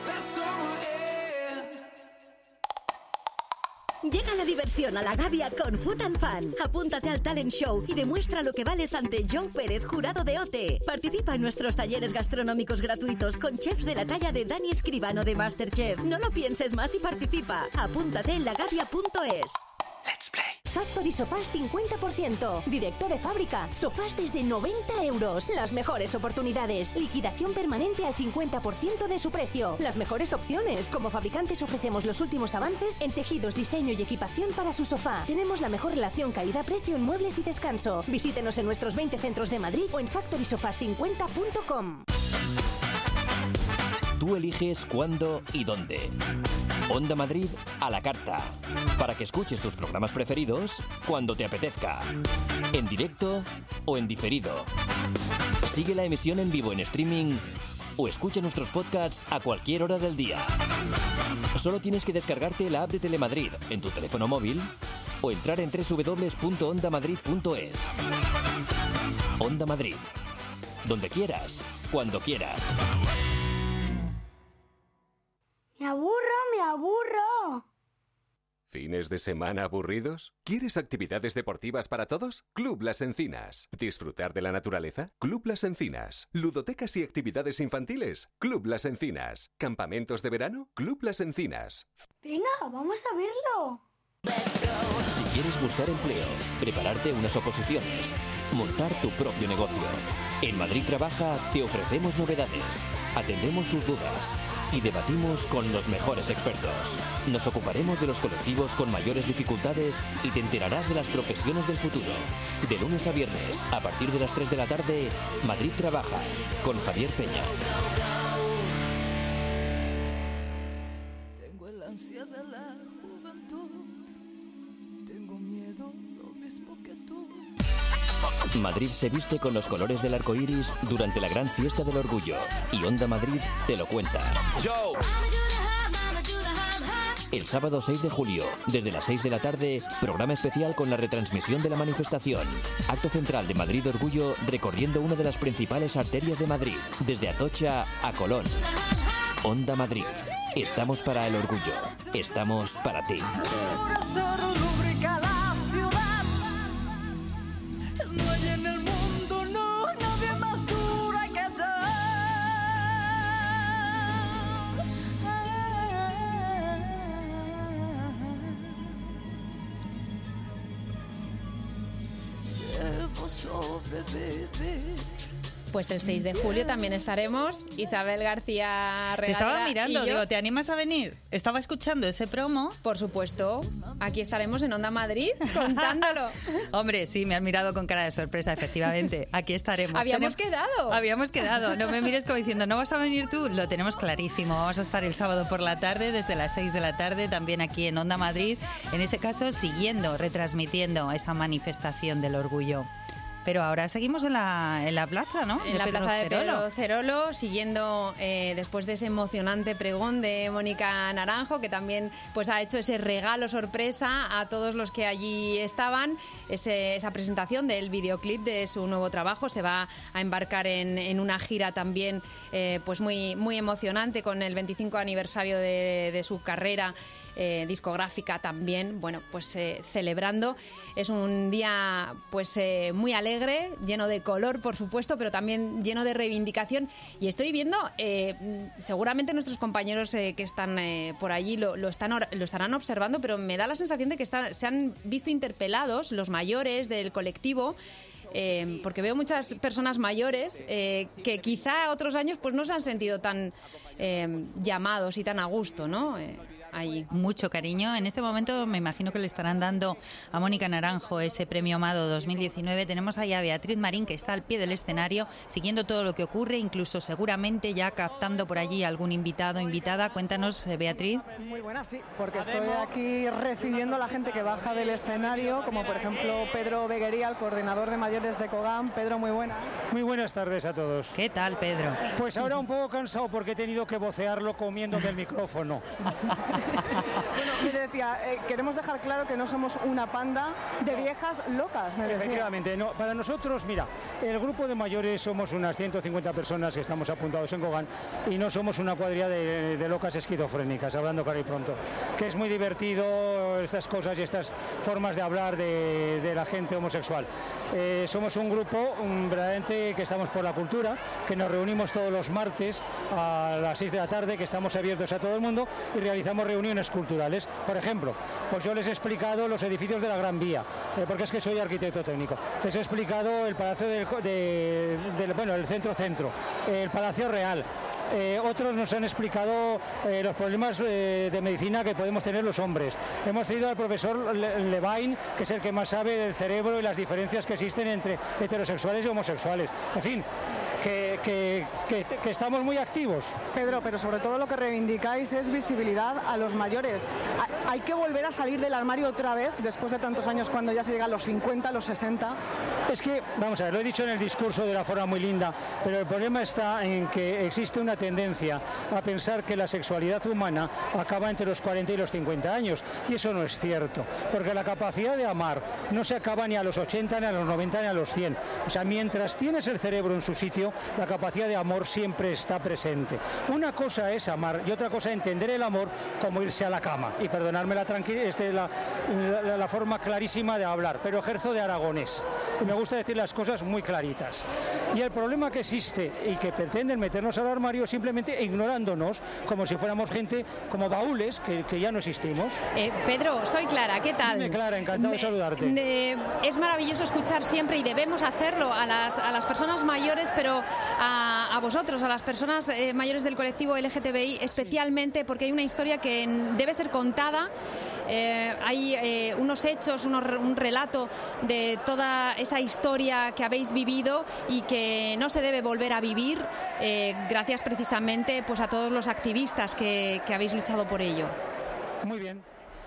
Llega la diversión a la Gavia con Food and Fun. Apúntate al talent show y demuestra lo que vales ante John Pérez, jurado de O T E. Participa en nuestros talleres gastronómicos gratuitos con chefs de la talla de Dani Escribano de MasterChef. No lo pienses más y participa. Apúntate en lagavia punto es. Let's play. Factory Sofás cincuenta por ciento. Directo de fábrica. Sofás desde noventa euros. Las mejores oportunidades. Liquidación permanente al cincuenta por ciento de su precio. Las mejores opciones. Como fabricantes ofrecemos los últimos avances en tejidos, diseño y equipación para su sofá. Tenemos la mejor relación calidad-precio en muebles y descanso. Visítenos en nuestros veinte centros de Madrid o en factory sofás cincuenta punto com. Tú eliges cuándo y dónde. Onda Madrid a la carta. Para que escuches tus programas preferidos cuando te apetezca. En directo o en diferido. Sigue la emisión en vivo en streaming o escucha nuestros podcasts a cualquier hora del día. Solo tienes que descargarte la app de Telemadrid en tu teléfono móvil o entrar en doble u doble u doble u punto onda madrid punto es. Onda Madrid. Donde quieras, cuando quieras. Me aburro, me aburro. ¿Fines de semana aburridos? ¿Quieres actividades deportivas para todos? Club Las Encinas. ¿Disfrutar de la naturaleza? Club Las Encinas. ¿Ludotecas y actividades infantiles? Club Las Encinas. ¿Campamentos de verano? Club Las Encinas. Venga, vamos a verlo. Si quieres buscar empleo, prepararte unas oposiciones, montar tu propio negocio. En Madrid Trabaja te ofrecemos novedades, atendemos tus dudas y debatimos con los mejores expertos. Nos ocuparemos de los colectivos con mayores dificultades y te enterarás de las profesiones del futuro. De lunes a viernes, a partir de las tres de la tarde, Madrid Trabaja, con Javier Peña. Tengo el ansia de la juventud. Tengo miedo, lo mismo que tú. Madrid se viste con los colores del arco iris durante la gran fiesta del orgullo. Y Onda Madrid te lo cuenta. Yo. El sábado seis de julio, desde las seis de la tarde, programa especial con la retransmisión de la manifestación. Acto central de Madrid Orgullo, recorriendo una de las principales arterias de Madrid, desde Atocha a Colón. Onda Madrid. Estamos para el orgullo. Estamos para ti. Pues el seis de julio también estaremos Isabel García Regalera. Te estaba mirando, y yo. digo, ¿te animas a venir? Estaba escuchando ese promo. Por supuesto, aquí estaremos en Onda Madrid contándolo. Hombre, sí, me has mirado con cara de sorpresa, efectivamente. Aquí estaremos. Habíamos Tenemos... quedado. Habíamos quedado. No me mires como diciendo, ¿no vas a venir tú? Lo tenemos clarísimo. Vamos a estar el sábado por la tarde, desde las seis de la tarde, también aquí en Onda Madrid. En ese caso, siguiendo, retransmitiendo esa manifestación del orgullo. Pero ahora seguimos en la, en la plaza, ¿no? En de la Pedro plaza de Cerolo. Pedro Cerolo, siguiendo eh, después de ese emocionante pregón de Mónica Naranjo, que también pues ha hecho ese regalo sorpresa a todos los que allí estaban, ese, esa presentación del videoclip de su nuevo trabajo. Se va a embarcar en, en una gira también eh, pues muy, muy emocionante con el veinticinco aniversario de, de su carrera eh, discográfica también, bueno, pues eh, celebrando. Es un día pues eh, muy alegre, lleno de color, por supuesto, pero también lleno de reivindicación. Y estoy viendo, eh, seguramente nuestros compañeros eh, que están eh, por allí lo, lo, están, lo estarán observando, pero me da la sensación de que está, se han visto interpelados los mayores del colectivo. Eh, porque veo muchas personas mayores eh, que quizá otros años pues no se han sentido tan eh, llamados y tan a gusto, ¿no? Eh, allí. Mucho cariño. En este momento me imagino que le estarán dando a Mónica Naranjo ese premio Amado dos mil diecinueve. Tenemos ahí a Beatriz Marín, que está al pie del escenario, siguiendo todo lo que ocurre, incluso seguramente ya captando por allí algún invitado o invitada. Cuéntanos, eh, Beatriz. Muy buena, sí, porque estoy aquí recibiendo a la gente que baja del escenario, como por ejemplo Pedro Beguería, el coordinador de mayores de COGAM. Pedro, muy buenas. Muy buenas tardes a todos. ¿Qué tal, Pedro? Pues ahora un poco cansado porque he tenido que vocearlo comiéndome el micrófono. Bueno, me decía, eh, queremos dejar claro que no somos una panda de viejas locas, me decía. Efectivamente, no, para nosotros, mira, el grupo de mayores somos unas ciento cincuenta personas que estamos apuntados en COGAM y no somos una cuadrilla de, de locas esquizofrénicas, hablando claro y pronto, que es muy divertido estas cosas y estas formas de hablar de, de la gente homosexual. Eh, somos un grupo un, verdaderamente que estamos por la cultura, que nos reunimos todos los martes a las seis de la tarde, que estamos abiertos a todo el mundo y realizamos reuniones culturales. Por ejemplo, pues yo les he explicado los edificios de la Gran Vía, eh, porque es que soy arquitecto técnico. Les he explicado el Palacio del, de, de, bueno, el Centro Centro, el Palacio Real. Eh, otros nos han explicado eh, los problemas eh, de medicina que podemos tener los hombres. Hemos ido al profesor Le Levine, que es el que más sabe del cerebro y las diferencias que existen entre heterosexuales y homosexuales. En fin, que, que, que, que estamos muy activos. Pedro, pero sobre todo lo que reivindicáis es visibilidad a los mayores. ¿Hay que volver a salir del armario otra vez después de tantos años cuando ya se llega a los cincuenta, a los sesenta? Es que, vamos a ver, lo he dicho en el discurso de la forma muy linda, pero el problema está en que existe una tendencia a pensar que la sexualidad humana acaba entre los cuarenta y los cincuenta años, y eso no es cierto, porque la capacidad de amar no se acaba ni a los ochenta, ni a los noventa, ni a los cien. O sea, mientras tienes el cerebro en su sitio, la capacidad de amor siempre está presente. Una cosa es amar y otra cosa es entender el amor como irse a la cama, y perdonadme la, este, la, la, la forma clarísima de hablar, pero ejerzo de aragonés y me gusta decir las cosas muy claritas. Y el problema que existe y que pretenden meternos al armario simplemente ignorándonos como si fuéramos gente como baúles que, que ya no existimos. Eh, Pedro, soy Clara, ¿qué tal? Dime, Clara, encantado de saludarte. Eh, es maravilloso escuchar siempre, y debemos hacerlo, a las, a las personas mayores, pero a, a vosotros, a las personas eh, mayores del colectivo L G T B I especialmente, porque hay una historia que debe ser contada. Eh, hay eh, unos hechos, unos, un relato de toda esa historia que habéis vivido y que no se debe volver a vivir, eh, gracias precisamente pues a todos los activistas que, que habéis luchado por ello. Muy bien.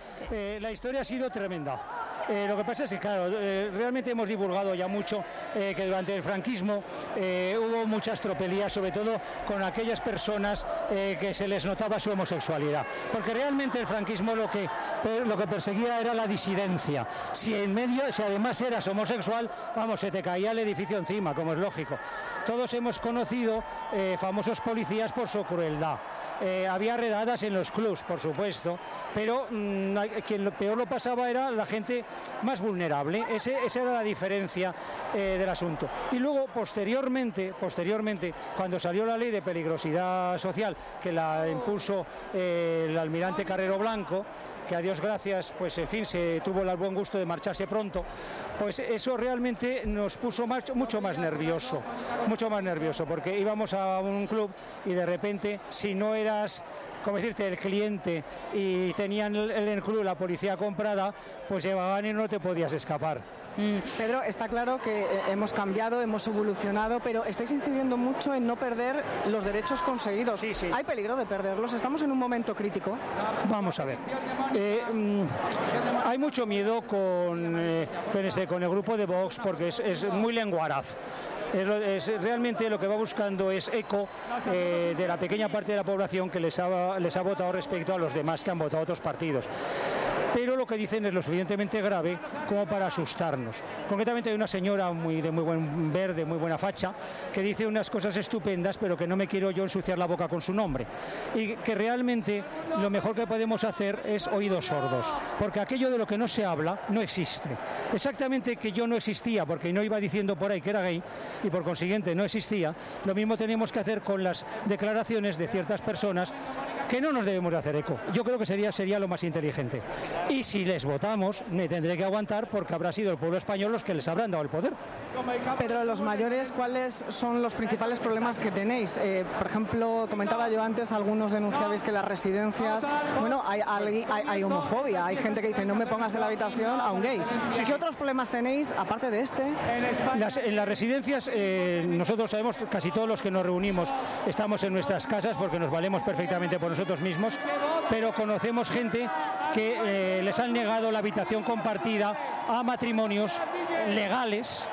Eh, la historia ha sido tremenda. Eh, lo que pasa es que, claro, eh, realmente hemos divulgado ya mucho eh, que durante el franquismo eh, hubo muchas tropelías, sobre todo con aquellas personas eh, que se les notaba su homosexualidad. Porque realmente el franquismo lo que, lo que perseguía era la disidencia. Si en medio, si además eras homosexual, vamos, se te caía el edificio encima, como es lógico. Todos hemos conocido eh, famosos policías por su crueldad. Eh, había redadas en los clubs, por supuesto, pero mmm, quien lo peor lo pasaba era la gente más vulnerable. Ese, esa era la diferencia eh, del asunto. Y luego, posteriormente, posteriormente, cuando salió la ley de peligrosidad social, que la impuso eh, el almirante Carrero Blanco, que a Dios gracias, pues en fin, se tuvo el buen gusto de marcharse pronto, pues eso realmente nos puso más, mucho más nervioso, mucho más nervioso, porque íbamos a un club y de repente, si no eras, como decirte, el cliente y tenían el, el club la policía comprada, pues llevaban y no te podías escapar. Mm. Pedro, está claro que hemos cambiado, hemos evolucionado, pero estáis incidiendo mucho en no perder los derechos conseguidos. Sí, sí. ¿Hay peligro de perderlos? ¿Estamos en un momento crítico? Vamos a ver. Eh, mm, hay mucho miedo con, eh, con, este, con el grupo de Vox porque es, es muy lenguaraz. Es, es, realmente lo que va buscando es eco eh, de la pequeña parte de la población que les ha, les ha votado respecto a los demás que han votado otros partidos. Pero lo que dicen es lo suficientemente grave como para asustarnos. Concretamente hay una señora muy, de muy buen verde, muy buena facha, que dice unas cosas estupendas, pero que no me quiero yo ensuciar la boca con su nombre. Y que realmente lo mejor que podemos hacer es oídos sordos, porque aquello de lo que no se habla no existe. Exactamente que yo no existía, porque no iba diciendo por ahí que era gay, y por consiguiente no existía, lo mismo tenemos que hacer con las declaraciones de ciertas personas que no nos debemos de hacer eco. Yo creo que sería, sería lo más inteligente. Y si les votamos, me tendré que aguantar porque habrá sido el pueblo español los que les habrán dado el poder. Pedro, los mayores, ¿cuáles son los principales problemas que tenéis? Eh, por ejemplo, comentaba yo antes, algunos denunciabais que las residencias, bueno, hay, hay, hay homofobia, hay gente que dice no me pongas en la habitación a un gay. ¿Qué otros problemas tenéis, aparte de este? Las, en las residencias, eh, nosotros sabemos, casi todos los que nos reunimos estamos en nuestras casas porque nos valemos perfectamente por nosotros mismos, pero conocemos gente que eh, les han negado la habitación compartida a matrimonios legales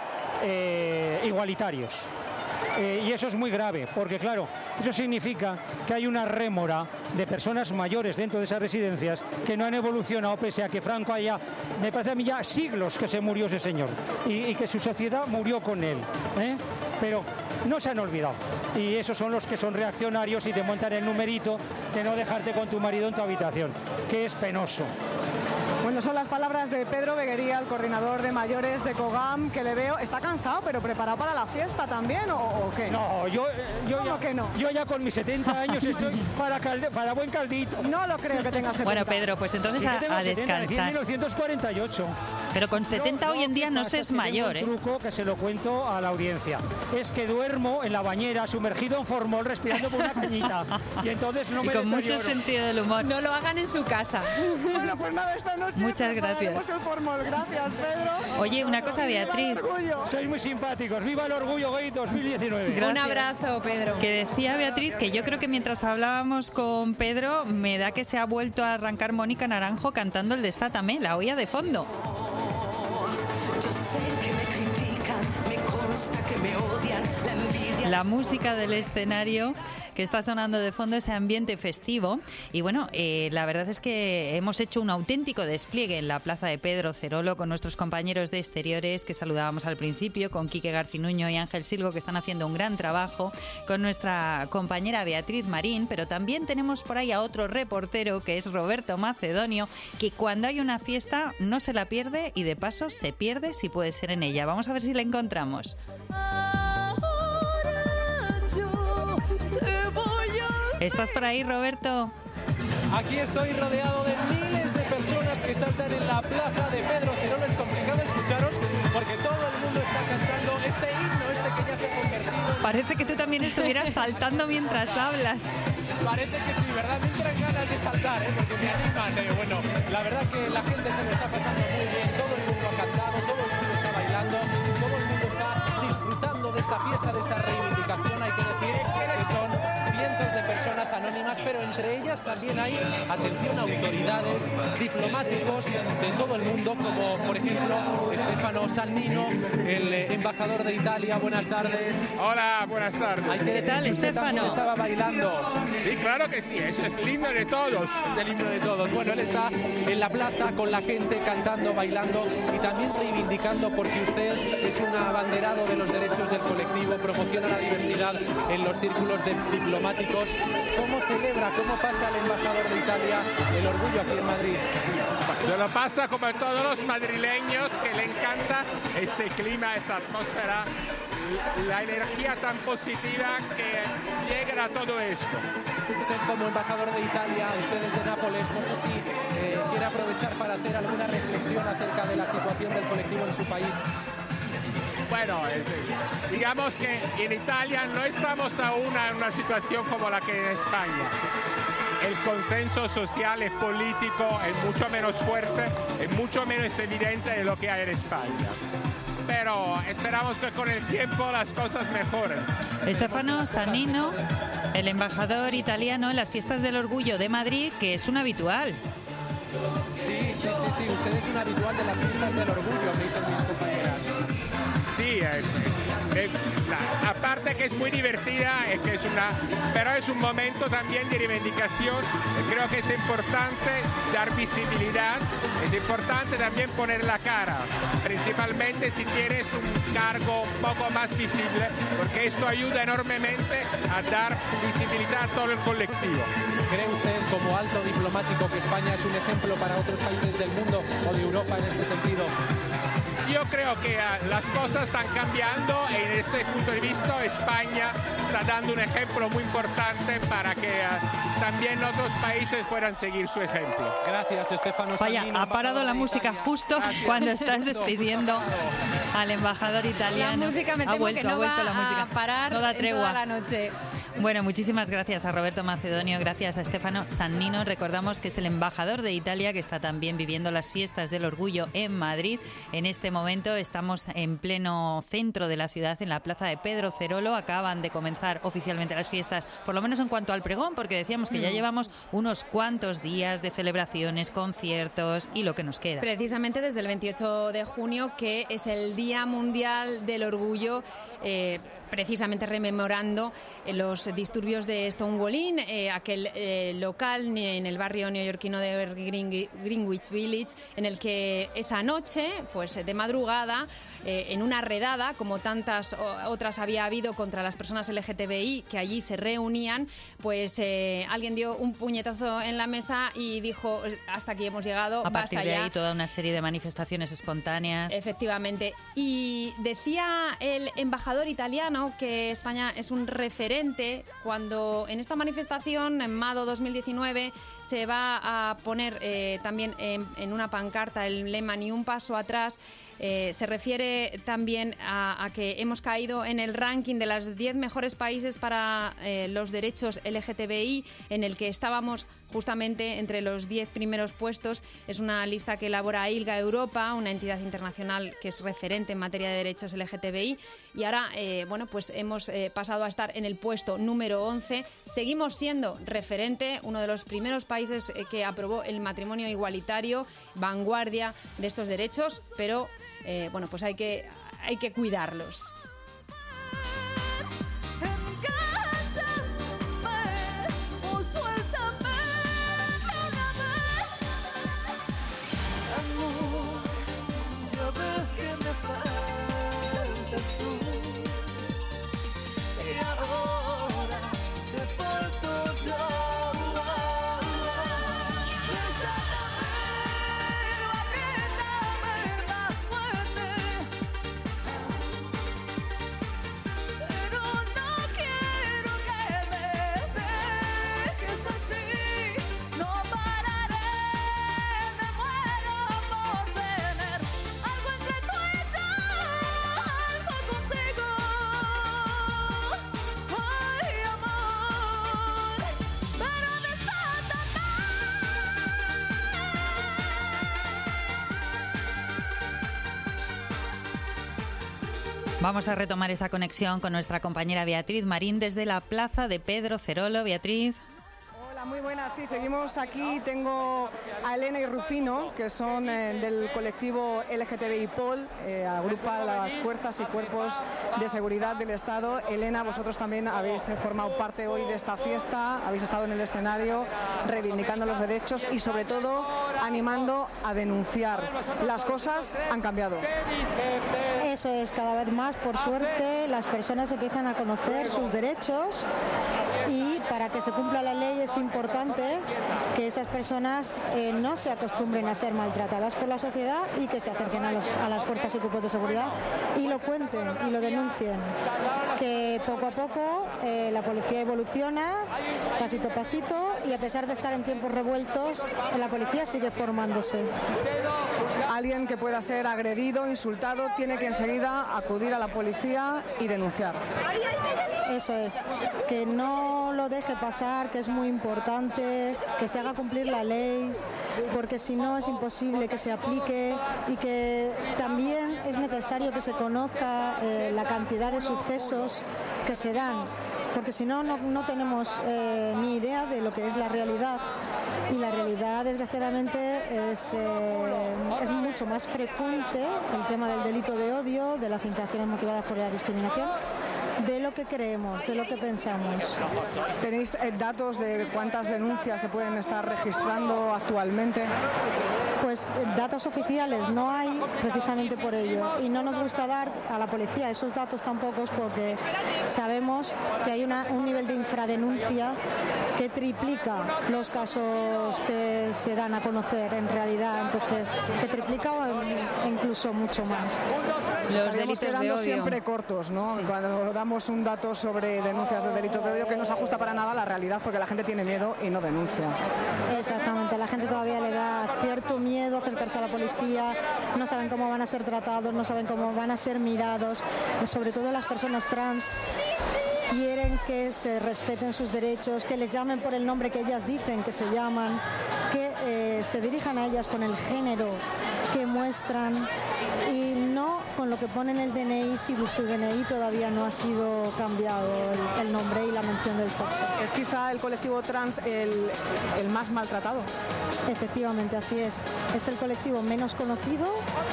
eh, igualitarios. Eh, y eso es muy grave, porque claro, eso significa que hay una rémora de personas mayores dentro de esas residencias que no han evolucionado, pese a que Franco haya, me parece a mí ya siglos que se murió ese señor y, y que su sociedad murió con él, ¿eh? Pero no se han olvidado, y esos son los que son reaccionarios y te montan el numerito de no dejarte con tu marido en tu habitación, que es penoso. Bueno, son las palabras de Pedro Beguería, el coordinador de mayores de COGAM, que le veo, está cansado, pero preparado para la fiesta también, ¿o, o qué? No, yo, yo, ¿Cómo ya, que no? yo ya con mis setenta años estoy para, calde, para buen caldito. No lo creo que tenga setenta. Bueno, Pedro, pues entonces sí, a, tengo a setenta, descansar. En mil novecientos cuarenta y ocho. Pero con setenta yo, hoy en día no se es mayor, ¿eh? Un truco que se lo cuento a la audiencia. Es que duermo en la bañera, sumergido en formol, respirando por una cañita. Y entonces no y me con deterioro. mucho sentido del humor. No lo hagan en su casa. Bueno, pues nada, esta noche muchas gracias. el formol. Gracias, Pedro. Oye, una cosa, Beatriz. Sois muy simpáticos. ¡Viva el orgullo gay dos mil diecinueve! Gracias. Un abrazo, Pedro. Que decía Beatriz que yo creo que mientras hablábamos con Pedro, me da que se ha vuelto a arrancar Mónica Naranjo cantando el Desátame, la oía de fondo. La música del escenario que está sonando de fondo, ese ambiente festivo. Y bueno, eh, la verdad es que hemos hecho un auténtico despliegue en la plaza de Pedro Cerolo con nuestros compañeros de exteriores que saludábamos al principio, con Quique Garcinuño y Ángel Silgo, que están haciendo un gran trabajo, con nuestra compañera Beatriz Marín, pero también tenemos por ahí a otro reportero que es Roberto Macedonio, que cuando hay una fiesta no se la pierde y de paso se pierde si puede ser en ella. Vamos a ver si la encontramos. ¿Estás por ahí, Roberto? Aquí estoy rodeado de miles de personas que saltan en la plaza de Pedro Cerolo. Es complicado escucharos porque todo el mundo está cantando este himno, este que ya se ha convertido. Parece que tú también estuvieras saltando mientras hablas. Parece que sí, ¿verdad? Me entran ganas de saltar, ¿eh? Porque me animan. Eh, bueno, la verdad que la gente se lo está pasando muy bien. Todo el mundo ha cantado, todo el mundo está bailando, todo el mundo está disfrutando de esta fiesta, de esta reivindicación. Hay que decir que son cientos de personas anónimas, pero entre ellas también hay, atención, autoridades, diplomáticos de todo el mundo, como por ejemplo Stefano Sannino, el eh, embajador de Italia. Buenas tardes. Hola, buenas tardes. ¿Qué tal, Stefano? Estaba bailando. Sí, claro que sí, eso es el himno de todos. Es el himno de todos. Bueno, él está en la plaza con la gente cantando, bailando y también reivindicando, porque usted es un abanderado de los derechos del colectivo, promociona la diversidad en los círculos de diplomáticos. ¿Cómo celebra, cómo pasa el embajador de Italia el orgullo aquí en Madrid? Se lo pasa como a todos los madrileños, que le encanta este clima, esta atmósfera, la energía tan positiva que llega a todo esto. Usted como embajador de Italia, usted es de Nápoles, no sé si eh, quiere aprovechar para hacer alguna reflexión acerca de la situación del colectivo en su país. Bueno, digamos que en Italia no estamos aún en una situación como la que en España. El consenso social y político es mucho menos fuerte, es mucho menos evidente de lo que hay en España. Pero esperamos que con el tiempo las cosas mejoren. Stefano Sannino, el embajador italiano en las Fiestas del Orgullo de Madrid, que es un habitual. Sí, sí, sí, sí, usted es un habitual de las Fiestas del Orgullo, me dicen mis compañeras. Sí, eh, eh, la, aparte que es muy divertida, es que es una, pero es un momento también de reivindicación. Creo que es importante dar visibilidad, es importante también poner la cara, principalmente si tienes un cargo un poco más visible, porque esto ayuda enormemente a dar visibilidad a todo el colectivo. ¿Cree usted, como alto diplomático, que España es un ejemplo para otros países del mundo o de Europa en este sentido? Yo creo que uh, las cosas están cambiando y en este punto de vista España está dando un ejemplo muy importante para que uh, también otros países puedan seguir su ejemplo. Gracias, Stefano Sannino. Vaya, ha parado la música Italia. Justo Gracias. Cuando estás despidiendo al embajador italiano. La música me temo vuelto, que no va la música. a parar no da en tregua. toda la noche. Bueno, muchísimas gracias a Roberto Macedonio, gracias a Stefano Sannino. Recordamos que es el embajador de Italia, que está también viviendo las Fiestas del Orgullo en Madrid. En este momento estamos en pleno centro de la ciudad, en la plaza de Pedro Cerolo. Acaban de comenzar oficialmente las fiestas, por lo menos en cuanto al pregón, porque decíamos que ya llevamos unos cuantos días de celebraciones, conciertos y lo que nos queda. Precisamente desde el veintiocho de junio, que es el Día Mundial del Orgullo, eh, precisamente rememorando los disturbios de Stonewall Inn, eh, aquel eh, local en el barrio neoyorquino de Green, Greenwich Village, en el que esa noche, pues de madrugada, eh, en una redada, como tantas otras había habido contra las personas L G T B I que allí se reunían, pues eh, alguien dio un puñetazo en la mesa y dijo, hasta aquí hemos llegado, a partir basta de ya. ahí toda una serie de manifestaciones espontáneas. Efectivamente. Y decía el embajador italiano que España es un referente cuando en esta manifestación, en Mado dos mil diecinueve, se va a poner eh, también en, en una pancarta el lema "Ni un paso atrás". Eh, se refiere también a, a que hemos caído en el ranking de los diez mejores países para eh, los derechos L G T B I, en el que estábamos justamente entre los diez primeros puestos. Es una lista que elabora ILGA Europa, una entidad internacional que es referente en materia de derechos L G T B I, y ahora eh, bueno, pues hemos eh, pasado a estar en el puesto número once. Seguimos siendo referente, uno de los primeros países eh, que aprobó el matrimonio igualitario, vanguardia de estos derechos, pero Eh, bueno, pues hay que, hay que cuidarlos. Vamos a retomar esa conexión con nuestra compañera Beatriz Marín desde la plaza de Pedro Cerolo. Beatriz. Hola, muy buenas. Sí, seguimos aquí. Tengo a Elena y Rufino, que son eh, del colectivo L G T B I P O L, eh, agrupa las fuerzas y cuerpos de seguridad del Estado. Elena, vosotros también habéis formado parte hoy de esta fiesta, habéis estado en el escenario reivindicando los derechos y sobre todo animando a denunciar. Las cosas han cambiado. Eso es, cada vez más, por suerte, las personas empiezan a conocer sus derechos y para que se cumpla la ley es importante que esas personas eh, no se acostumbren a ser maltratadas por la sociedad y que se acerquen a, los, a las fuerzas y cuerpos de seguridad y lo cuenten y lo denuncien. Que poco a poco eh, la policía evoluciona, pasito a pasito, y a pesar de estar en tiempos revueltos, la policía sigue formándose. Alguien que pueda ser agredido, insultado, tiene que enseguida acudir a la policía y denunciar. Eso es, que no lo deje pasar, que es muy importante, que se haga cumplir la ley, porque si no es imposible que se aplique, y que también es necesario que se conozca eh, la cantidad de sucesos que se dan, porque si no, no, no tenemos eh, ni idea de lo que es la realidad. Y la realidad, desgraciadamente, es, eh, es mucho más frecuente el tema del delito de odio, de las infracciones motivadas por la discriminación, de lo que creemos, de lo que pensamos. ¿Tenéis eh, datos de cuántas denuncias se pueden estar registrando actualmente? Pues eh, datos oficiales no hay, precisamente por ello, y no nos gusta dar a la policía esos datos tampoco, porque sabemos que hay una, un nivel de infradenuncia que triplica los casos que se dan a conocer en realidad, entonces que triplica o incluso mucho más. Los delitos de odio siempre cortos, ¿no? Sí. Cuando damos un dato sobre denuncias de delitos de odio que no se ajusta para nada a la realidad, porque la gente tiene miedo y no denuncia. Exactamente, la gente todavía le da cierto miedo acercarse a la policía, no saben cómo van a ser tratados, no saben cómo van a ser mirados, y sobre todo las personas trans quieren que se respeten sus derechos, que les llamen por el nombre que ellas dicen que se llaman, que eh, se dirijan a ellas con el género que muestran y no con lo que pone en el D N I si su D N I todavía no ha sido cambiado el, el nombre y la mención del sexo. ¿Es quizá el colectivo trans el, el más maltratado? Efectivamente, así es. Es el colectivo menos conocido,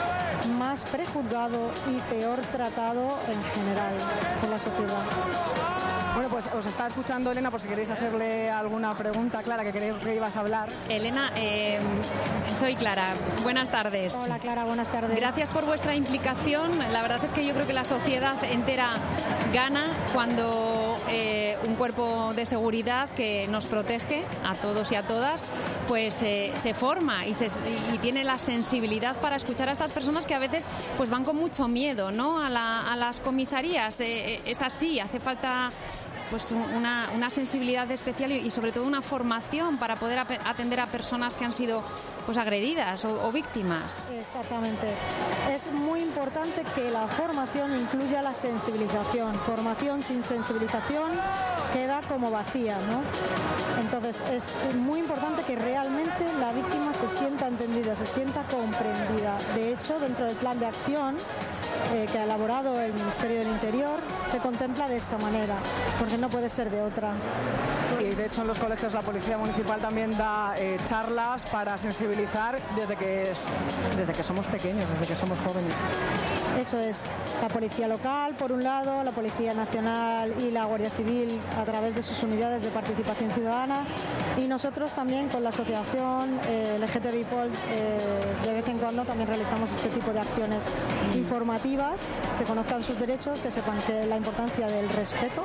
más prejuzgado y peor tratado en general por la sociedad. Bueno, pues os está escuchando Elena, por si queréis hacerle alguna pregunta. Clara, que creo que ibas a hablar. Elena, eh, soy Clara. Buenas tardes. Hola, Clara, buenas tardes. Gracias por vuestra implicación. La verdad es que yo creo que la sociedad entera gana cuando eh, un cuerpo de seguridad que nos protege a todos y a todas, pues eh, se forma y, se, y tiene la sensibilidad para escuchar a estas personas que a veces pues van con mucho miedo, ¿no? A, la, a las comisarías. Eh, es así, hace falta pues una, una sensibilidad especial y, y sobre todo una formación para poder atender a personas que han sido pues agredidas o, o víctimas. Exactamente. Es muy importante que la formación incluya la sensibilización. Formación sin sensibilización queda como vacía, ¿no? Entonces es muy importante que realmente la víctima se sienta entendida, se sienta comprendida. De hecho, dentro del plan de acción eh, que ha elaborado el Ministerio del Interior, se contempla de esta manera, porque no puede ser de otra. Y de hecho en los colegios la Policía Municipal también da eh, charlas para sensibilizar desde que, es, desde que somos pequeños, desde que somos jóvenes. Eso es, la Policía Local por un lado, la Policía Nacional y la Guardia Civil a través de sus unidades de participación ciudadana, y nosotros también con la asociación eh, L G T B I P O L eh, de vez en cuando también realizamos este tipo de acciones informativas, que conozcan sus derechos, que sepan que la importancia del respeto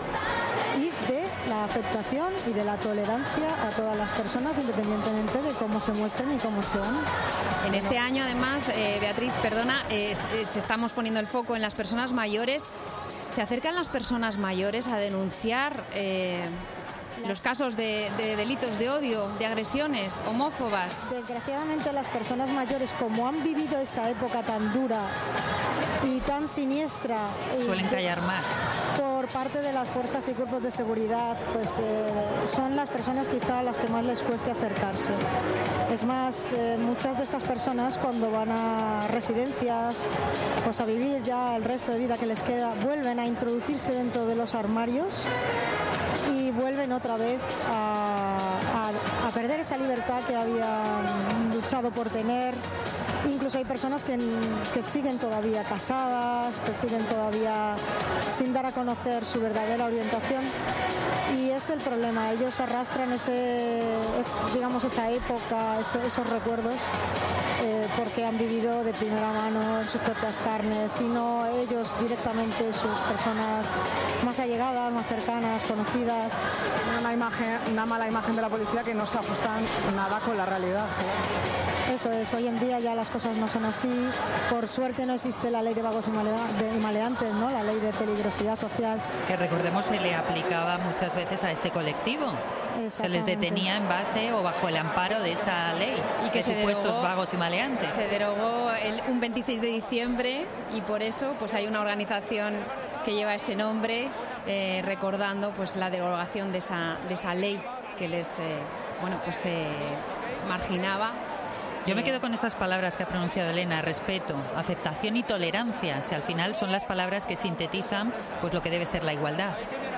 y de la aceptación y de la tolerancia a todas las personas, independientemente de cómo se muestren y cómo sean. En este año, además, eh, Beatriz, perdona, eh, es, estamos poniendo el foco en las personas mayores. ¿Se acercan las personas mayores a denunciar eh, los casos de, de delitos de odio, de agresiones homófobas? Desgraciadamente las personas mayores, como han vivido esa época tan dura y tan siniestra, suelen callar más. Por parte de las fuerzas y cuerpos de seguridad, pues eh, son las personas quizá a las que más les cueste acercarse. Es más, eh, muchas de estas personas cuando van a residencias, pues a vivir ya el resto de vida que les queda, vuelven a introducirse dentro de los armarios y vuelven otra vez a, a, a perder esa libertad que habían luchado por tener. Incluso hay personas que, que siguen todavía casadas, que siguen todavía sin dar a conocer su verdadera orientación, y es el problema. Ellos arrastran ese, es, digamos, esa época, ese, esos recuerdos eh, porque han vivido de primera mano en sus propias carnes, sino ellos directamente, sus personas más allegadas, más cercanas, conocidas. Una imagen, una mala imagen de la policía que no se ajustan nada con la realidad. Eso es, hoy en día ya las cosas no son así. Por suerte no existe la ley de vagos y malea- de- y maleantes, ¿no? La ley de peligrosidad social. Que recordemos se le aplicaba muchas veces a este colectivo. Se les detenía en base o bajo el amparo de esa ley Y que de se supuestos derogó- vagos y maleantes. Se derogó el, un veintiséis de diciembre y por eso pues hay una organización que lleva ese nombre eh, recordando pues la derogación de esa, de esa ley que les eh, bueno pues se eh, marginaba. Yo me quedo con estas palabras que ha pronunciado Elena: respeto, aceptación y tolerancia. Si al final son las palabras que sintetizan pues lo que debe ser la igualdad.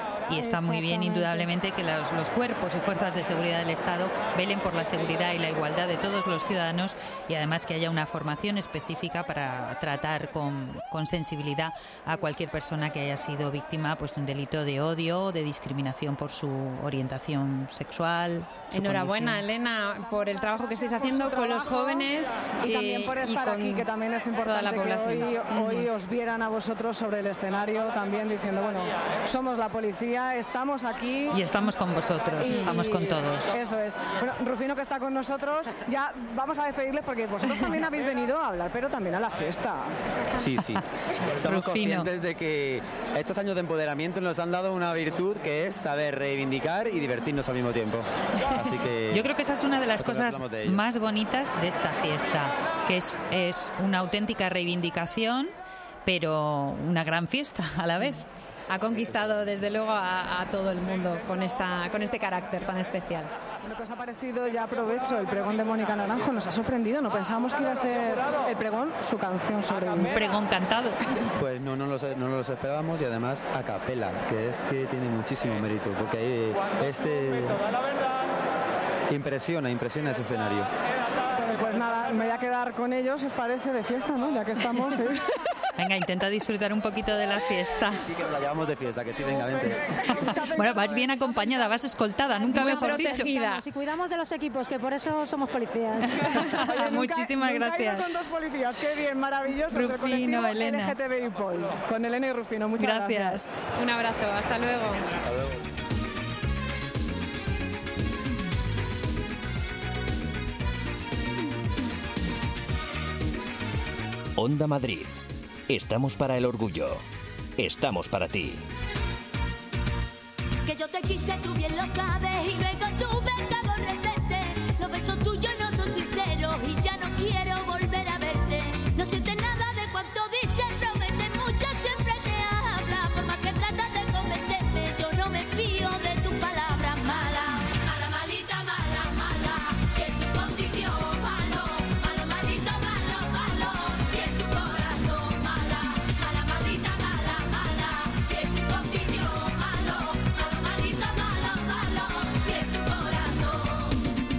Y está muy bien, indudablemente, que los, los cuerpos y fuerzas de seguridad del Estado velen por la seguridad y la igualdad de todos los ciudadanos, y además que haya una formación específica para tratar con, con sensibilidad a cualquier persona que haya sido víctima pues, de un delito de odio o de discriminación por su orientación sexual. su Enhorabuena, condición. Elena, por el trabajo que estáis haciendo con los jóvenes y también por estar con aquí, que también es importante toda la que población. hoy, hoy os vieran a vosotros sobre el escenario también diciendo, bueno, somos la policía, estamos aquí. Y estamos con vosotros, Y- estamos con todos. Eso es. Bueno, Rufino, que está con nosotros, ya vamos a despedirles porque vosotros también habéis venido a hablar, pero también a la fiesta. Sí, sí. Somos Rufino. conscientes de que estos años de empoderamiento nos han dado una virtud que es saber reivindicar y divertirnos al mismo tiempo. Así que Yo creo que esa es una de las nosotros cosas hablamos de ello. más bonitas de esta fiesta, que es, es una auténtica reivindicación, pero una gran fiesta a la vez. Ha conquistado desde luego a, a todo el mundo con esta con este carácter tan especial. Lo que os ha parecido, ya aprovecho, el pregón de Mónica Naranjo, nos ha sorprendido, no pensábamos que iba a ser el pregón, su canción sobre un pregón cantado. Pues no, no, los, no los esperábamos, y además a capela, que es que tiene muchísimo mérito, porque ahí este impresiona, impresiona ese escenario. Pues nada, me voy a quedar con ellos, ¿os parece? De fiesta, ¿no? Ya que estamos. ¿eh? Venga, intenta disfrutar un poquito de la fiesta. Sí que nos la llevamos de fiesta, que sí, venga, vente. Bueno, vas bien acompañada, vas escoltada, nunca Muy mejor dicho. protegida. Si cuidamos de los equipos, que por eso somos policías. Oye, nunca- Muchísimas nunca he ido gracias. con dos policías, qué bien, maravilloso. del Rufino, colectivo Elena. L G T B I Pol, con Elena y Rufino, muchas gracias. Gracias. Un abrazo, hasta luego. Hasta luego. Onda Madrid. Estamos para el orgullo. Estamos para ti. Que yo te quise, tú bien lo sabes, y luego tuve que aborrecerte. Los besos tuyos no son sinceros y ya no quiero volver a verte. No sientes nada de cuanto dices, prometes mucho siempre que hablas. Por más que tratas de convencerme, yo no me fío de tus palabras. Mala, mala, malita, mala, mala, y es tu condición. Malo, malo, malito, malo, malo, y es tu corazón. Mala, mala, malita, mala, mala, y es tu condición. Malo, malo, malito, malo, malo, y es tu corazón.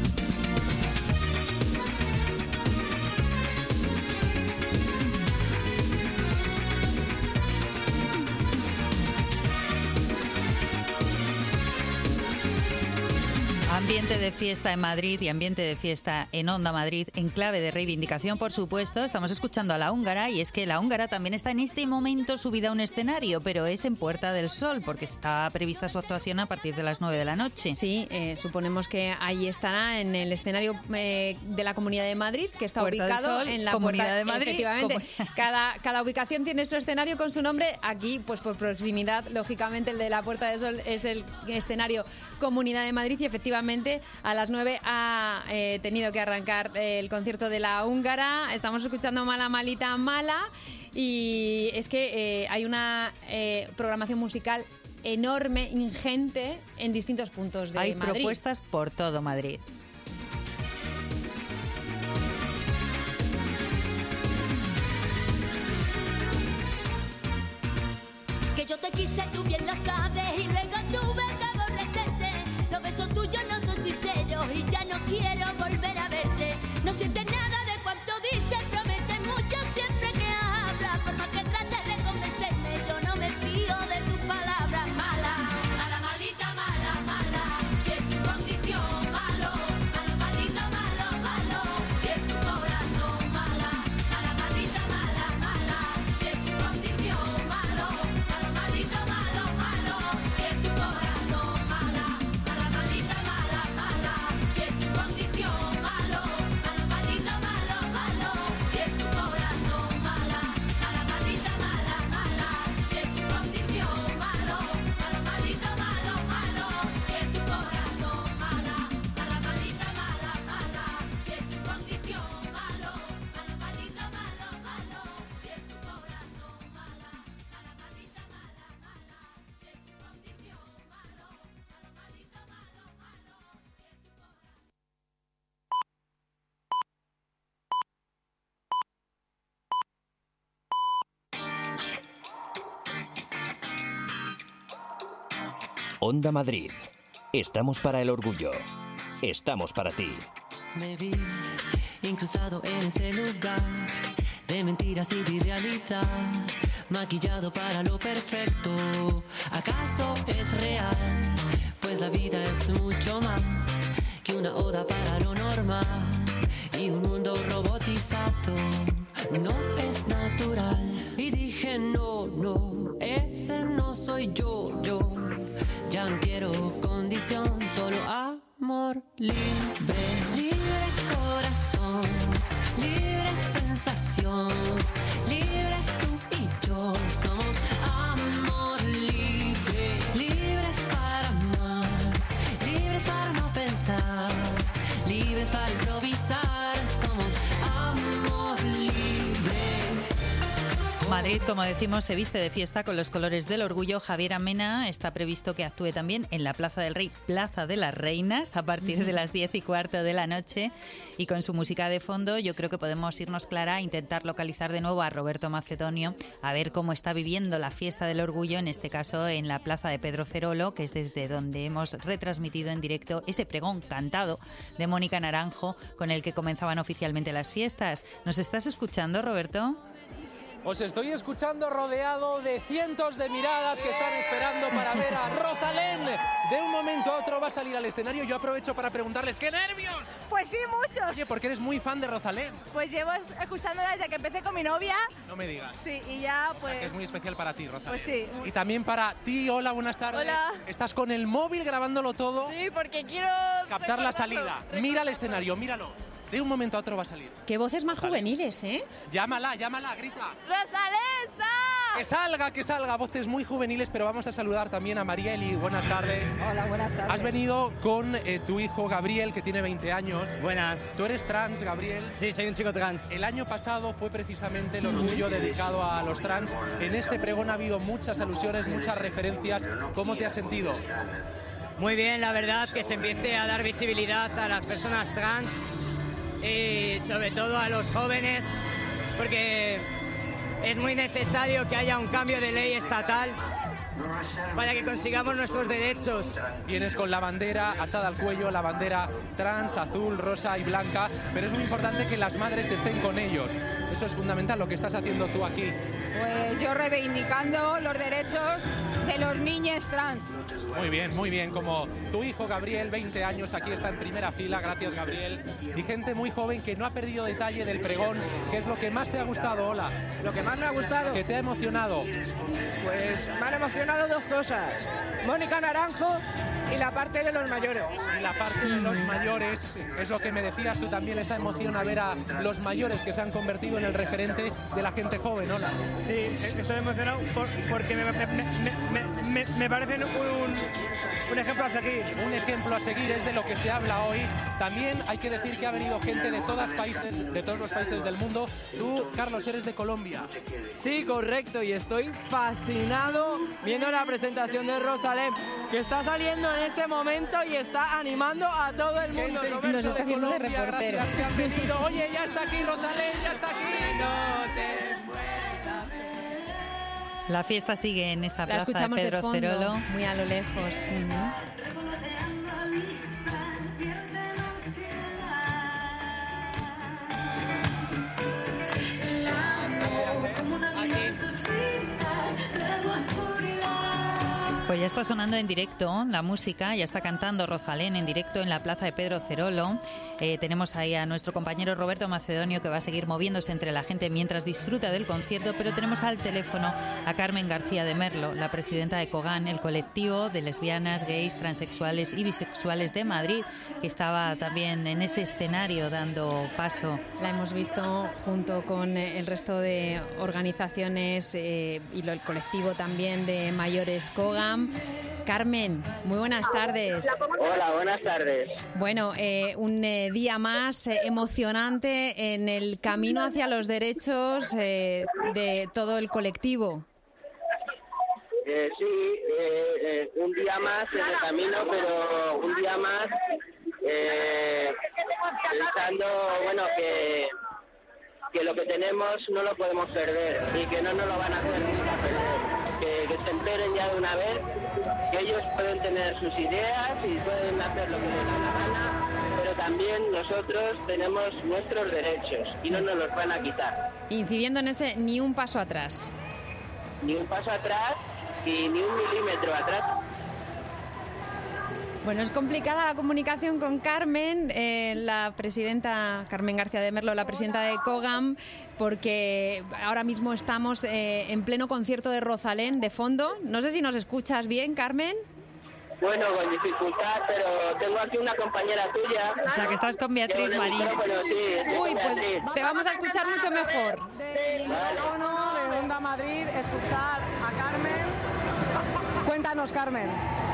Ambiente de fiesta en Madrid y ambiente de fiesta en Onda Madrid, en clave de reivindicación, por supuesto. Estamos escuchando a La Húngara, y es que La Húngara también está en este momento subida a un escenario, pero es en Puerta del Sol, porque está prevista su actuación a partir de las nueve de la noche. Sí, eh, suponemos que ahí estará en el escenario eh, de la Comunidad de Madrid, que está Puerta del ubicado Sol, en la Comunidad Puerta de Madrid. Efectivamente, Como- cada, cada ubicación tiene su escenario con su nombre. Aquí, pues por proximidad, lógicamente el de la Puerta del Sol es el escenario Comunidad de Madrid, y efectivamente a las nueve ha eh, tenido que arrancar eh, el concierto de La Húngara. Estamos escuchando Mala, malita, mala, y es que eh, hay una eh, programación musical enorme, ingente, en distintos puntos de Hay Madrid. propuestas por todo Madrid. Que yo te quise, tú bien lo sabes, y luego tuve que aborrecerte. Los besos tuyos no son sinceros y ya no quiero volver a verte. No sientes nada de cuanto dices, prometes mucho siempre que hablas. Por más que trates de convencerme, yo no me fío de tus palabras. Mala, mala, malita, mala, mala, que es tu condición. Malo, Onda Madrid. Estamos para el orgullo. Estamos para ti. Me vi incrustado en ese lugar de mentiras y de irrealidad, maquillado para lo perfecto. ¿Acaso es real? Pues la vida es mucho más que una oda para lo normal y un mundo robotizado. No es natural. Y dije no, no, ese no soy yo, yo. Ya no quiero condición, solo amor libre. Libre corazón, libre sensación, libres tú y yo. Somos amor libre, libres para amar, libres para no pensar, libres para improvisar. Somos amor libre. Madrid, como decimos, se viste de fiesta con los colores del orgullo. Javier Amena está previsto que actúe también en la Plaza del Rey, Plaza de las Reinas, a partir de las diez y cuarto de la noche. Y con su música de fondo, yo creo que podemos irnos, Clara, a intentar localizar de nuevo a Roberto Macedonio, a ver cómo está viviendo la fiesta del orgullo, en este caso en la Plaza de Pedro Cerolo, que es desde donde hemos retransmitido en directo ese pregón cantado de Mónica Naranjo, con el que comenzaban oficialmente las fiestas. ¿Nos estás escuchando, Roberto? Os estoy escuchando rodeado de cientos de miradas que están esperando para ver a Rosalén. De un momento a otro va a salir al escenario. Yo aprovecho para preguntarles, ¡qué nervios! Pues sí, muchos. Oye, porque eres muy fan de Rosalén. Pues llevo escuchándola desde que empecé con mi novia. No me digas. Sí, y ya pues... O sea, que es muy especial para ti, Rosalén. Pues sí. Y también para ti, hola, buenas tardes. Hola. Estás con el móvil grabándolo todo. Sí, porque quiero... Captar la salida. Mira el escenario, míralo. De un momento a otro va a salir. Qué voces más juveniles, ¿eh? Llámala, llámala, grita. ¡Rosalén! Que salga, que salga. Voces muy juveniles, pero vamos a saludar también a Marieli. Buenas tardes. Hola, buenas tardes. Has venido con eh, tu hijo Gabriel, que tiene veinte años. Buenas. ¿Tú eres trans, Gabriel? Sí, soy un chico trans. El año pasado fue precisamente el orgullo dedicado a los trans. En este pregón ha habido muchas alusiones, muchas referencias. ¿Cómo te has sentido? Muy bien, la verdad, que se empiece a dar visibilidad a las personas trans y sobre todo a los jóvenes, porque es muy necesario que haya un cambio de ley estatal para que consigamos nuestros derechos. Vienes con la bandera atada al cuello, la bandera trans, azul, rosa y blanca, pero es muy importante que las madres estén con ellos. Eso es fundamental, lo que estás haciendo tú aquí. Pues yo reivindicando los derechos de los niños trans. Muy bien, muy bien. Como tu hijo Gabriel, veinte años, aquí está en primera fila, gracias Gabriel. Y gente muy joven que no ha perdido detalle del pregón. ¿Qué es lo que más te ha gustado, Hola? Lo que más me ha gustado... ¿Qué te ha emocionado? Pues me han emocionado dos cosas. Mónica Naranjo y la parte de los mayores. Y la parte de los mayores, es lo que me decías tú también, esa emoción a ver a los mayores que se han convertido en el referente de la gente joven, Hola. Sí, estoy emocionado por, porque me, me, me, me, me parecen un, un ejemplo a seguir. Un ejemplo a seguir es de lo que se habla hoy. También hay que decir que ha venido gente de todos países, de todos los países del mundo. Tú, Carlos, eres de Colombia. Sí, correcto, y estoy fascinado viendo la presentación de Rosalén, que está saliendo en este momento y está animando a todo el mundo. Gente, nos está haciendo de, de reportero. Gracias, que han venido. Oye, ya está aquí Rosalén, ya está aquí. No te puedas. La fiesta sigue en esa la plaza escuchamos de Pedro de fondo, Cerolo. muy a lo lejos. Uh-huh. Pues ya está sonando en directo la música, ya está cantando Rosalén en directo en la plaza de Pedro Cerolo. Eh, tenemos ahí a nuestro compañero Roberto Macedonio, que va a seguir moviéndose entre la gente mientras disfruta del concierto, pero tenemos al teléfono a Carmen García de Merlo, la presidenta de COGAN, el colectivo de lesbianas, gays, transexuales y bisexuales de Madrid, que estaba también en ese escenario dando paso. La hemos visto junto con el resto de organizaciones eh, y lo, el colectivo también de mayores COGAN. Carmen, muy buenas tardes. Hola, buenas tardes. Bueno, eh, un eh, día más eh, emocionante en el camino hacia los derechos eh, de todo el colectivo. Eh, sí, eh, eh, un día más en el camino, pero un día más eh, pensando, bueno, que, que lo que tenemos no lo podemos perder y que no nos lo van a hacer nunca perder. Que, que se enteren ya de una vez que ellos pueden tener sus ideas y pueden hacer lo que les dé la gana, pero también nosotros tenemos nuestros derechos y no nos los van a quitar. Incidiendo en ese ni un paso atrás. Ni un paso atrás y ni un milímetro atrás. Bueno, es complicada la comunicación con Carmen, eh, la presidenta, Carmen García de Merlo, la presidenta de COGAM, porque ahora mismo estamos eh, en pleno concierto de Rosalén de fondo. No sé si nos escuchas bien, Carmen. Bueno, con dificultad, pero tengo aquí una compañera tuya. O sea, que estás con Beatriz Marín. Sí, Uy, pues te vamos a escuchar mucho mejor. Del micrófono de Onda Madrid, escuchar a Carmen. Cuéntanos, Carmen.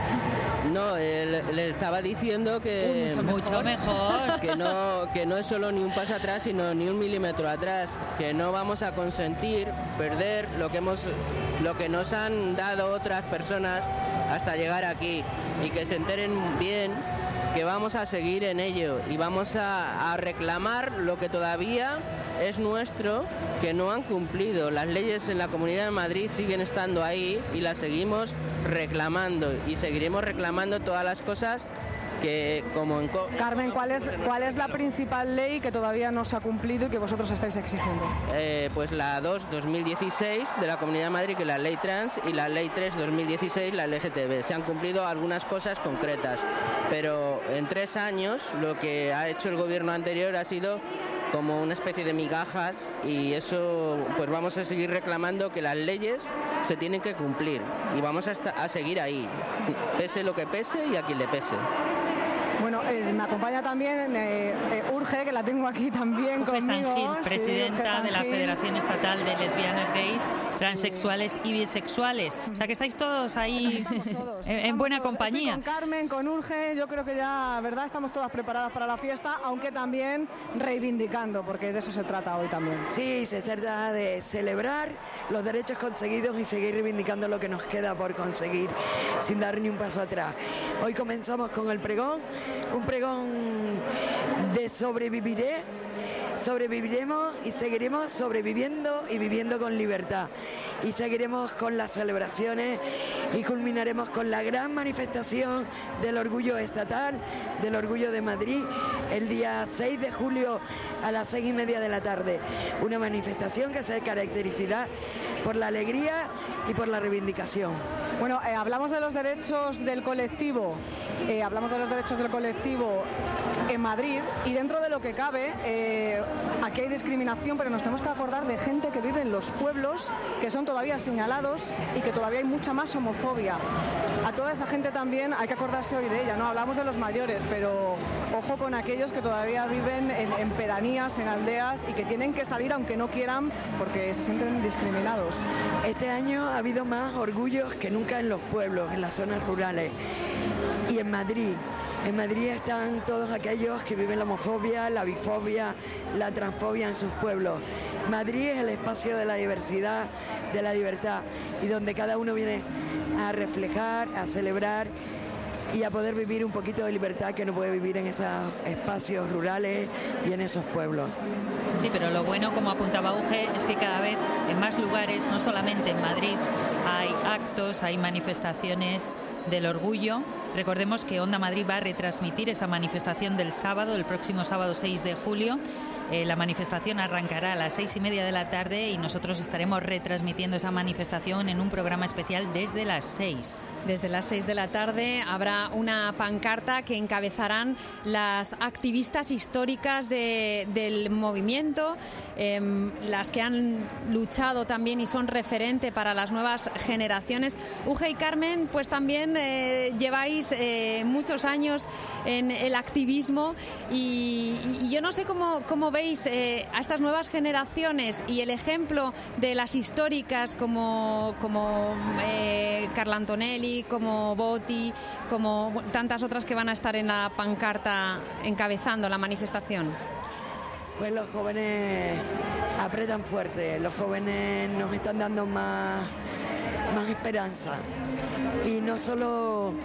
No, él, le estaba diciendo que Uy, mucho, mucho mejor, que no, que no es solo ni un paso atrás, sino ni un milímetro atrás, que no vamos a consentir perder lo que hemos, lo que nos han dado otras personas hasta llegar aquí, y que se enteren bien que vamos a seguir en ello y vamos a, a reclamar lo que todavía es nuestro, que no han cumplido. Las leyes en la Comunidad de Madrid siguen estando ahí y las seguimos reclamando y seguiremos reclamando todas las cosas que como en... Carmen, ¿cuál es, ¿cuál es la principal ley que todavía no se ha cumplido y que vosotros estáis exigiendo? Eh, pues la dos barra dos mil dieciséis de la Comunidad de Madrid, que es la ley trans, y la ley tres barra dos mil dieciséis, la L G T B. Se han cumplido algunas cosas concretas, pero en tres años lo que ha hecho el gobierno anterior ha sido como una especie de migajas, y eso pues vamos a seguir reclamando que las leyes se tienen que cumplir y vamos a, esta- a seguir ahí, pese lo que pese y a quien le pese. Bueno, eh, me acompaña también eh, eh, Urge, que la tengo aquí también Urge conmigo. Sangil, Sí, presidenta Urge de la Sangil. Federación Estatal de Lesbianas, Gays, Transexuales y Bisexuales. O sea que estáis todos ahí Estamos todos, en, en estamos buena todos. compañía. Estoy con Carmen, con Urge, yo creo que ya, ¿verdad? Estamos todas preparadas para la fiesta, aunque también reivindicando, porque de eso se trata hoy también. Sí, se trata de celebrar los derechos conseguidos y seguir reivindicando lo que nos queda por conseguir sin dar ni un paso atrás. Hoy comenzamos con el pregón, un pregón de sobreviviré, sobreviviremos y seguiremos sobreviviendo y viviendo con libertad. Y seguiremos con las celebraciones y culminaremos con la gran manifestación del orgullo estatal, del orgullo de Madrid, el día seis de julio a las seis y media de la tarde. Una manifestación que se caracterizará por la alegría y por la reivindicación. Bueno, eh, hablamos de los derechos del colectivo, eh, hablamos de los derechos del colectivo en Madrid, y dentro de lo que cabe, eh, aquí hay discriminación, pero nos tenemos que acordar de gente que vive en los pueblos, que son todavía señalados y que todavía hay mucha más homofobia. A toda esa gente también hay que acordarse hoy de ella, ¿no? Hablamos de los mayores, pero ojo con aquellos que todavía viven en, en pedanías, en aldeas, y que tienen que salir aunque no quieran porque se sienten discriminados. Este año ha habido más orgullos que nunca en los pueblos, en las zonas rurales y en Madrid. En Madrid están todos aquellos que viven la homofobia, la bifobia, la transfobia en sus pueblos. Madrid es el espacio de la diversidad, de la libertad, y donde cada uno viene a reflejar, a celebrar y a poder vivir un poquito de libertad que no puede vivir en esos espacios rurales y en esos pueblos. Sí, pero lo bueno, como apuntaba Uge, es que cada vez en más lugares, no solamente en Madrid, hay actos, hay manifestaciones del orgullo. Recordemos que Onda Madrid va a retransmitir esa manifestación del sábado, el próximo sábado seis de julio. Eh, la manifestación arrancará a las seis y media de la tarde y nosotros estaremos retransmitiendo esa manifestación en un programa especial desde las seis. Desde las seis de la tarde habrá una pancarta que encabezarán las activistas históricas de, del movimiento, eh, las que han luchado también y son referente para las nuevas generaciones. Uge y Carmen, pues también eh, lleváis eh, muchos años en el activismo, y, y yo no sé cómo, cómo veis eh, a estas nuevas generaciones y el ejemplo de las históricas como, como eh, Carla Antonelli, como Botti, como tantas otras que van a estar en la pancarta encabezando la manifestación. Pues los jóvenes apretan fuerte, los jóvenes nos están dando más, más esperanza, y no solo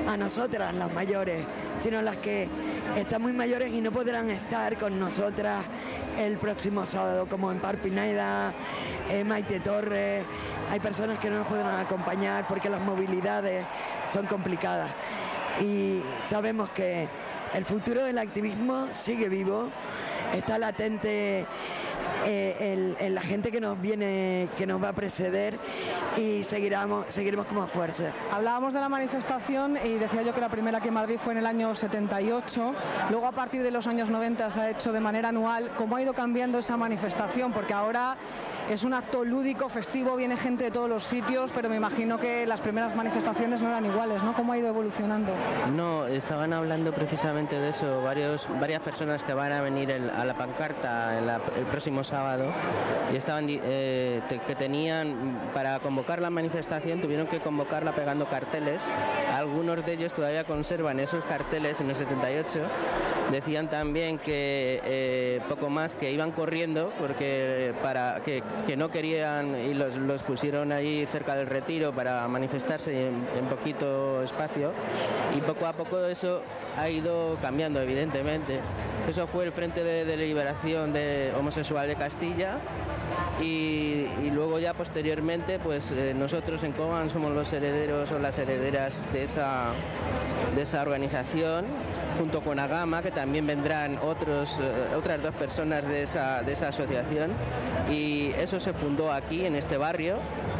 a nosotras, las mayores, sino las que están muy mayores y no podrán estar con nosotras el próximo sábado, como en Par Pineda, eh, Maite Torres. Hay personas que no nos podrán acompañar porque las movilidades son complicadas. Y sabemos que el futuro del activismo sigue vivo, está latente eh, el, en la gente que nos viene, que nos va a preceder, y seguiremos, seguiremos como fuerza. Hablábamos de la manifestación y decía yo que la primera aquí en Madrid fue en el año setenta y ocho, luego a partir de los años noventa se ha hecho de manera anual. ¿Cómo ha ido cambiando esa manifestación? Porque ahora es un acto lúdico, festivo, viene gente de todos los sitios, pero me imagino que las primeras manifestaciones no eran iguales, ¿no? ¿Cómo ha ido evolucionando? No, estaban hablando precisamente de eso, varios, varias personas que van a venir el, a la pancarta el, el próximo sábado, y estaban eh, te, que tenían, para convocar la manifestación, tuvieron que convocarla pegando carteles. Algunos de ellos todavía conservan esos carteles en el setenta y ocho. Decían también que eh, poco más, que iban corriendo porque para que, que no querían, y los, los pusieron ahí cerca del Retiro para manifestarse en, en poquito espacio, y poco a poco eso ha ido cambiando, evidentemente. Eso fue el Frente de, de Liberación de Homosexual de Castilla, y, y luego ya posteriormente pues eh, nosotros en Coban somos los herederos o las herederas de esa, de esa organización, junto con Agama, que también vendrán otros, eh, otras dos personas de esa, de esa asociación, y eso se fundó aquí en este barrio,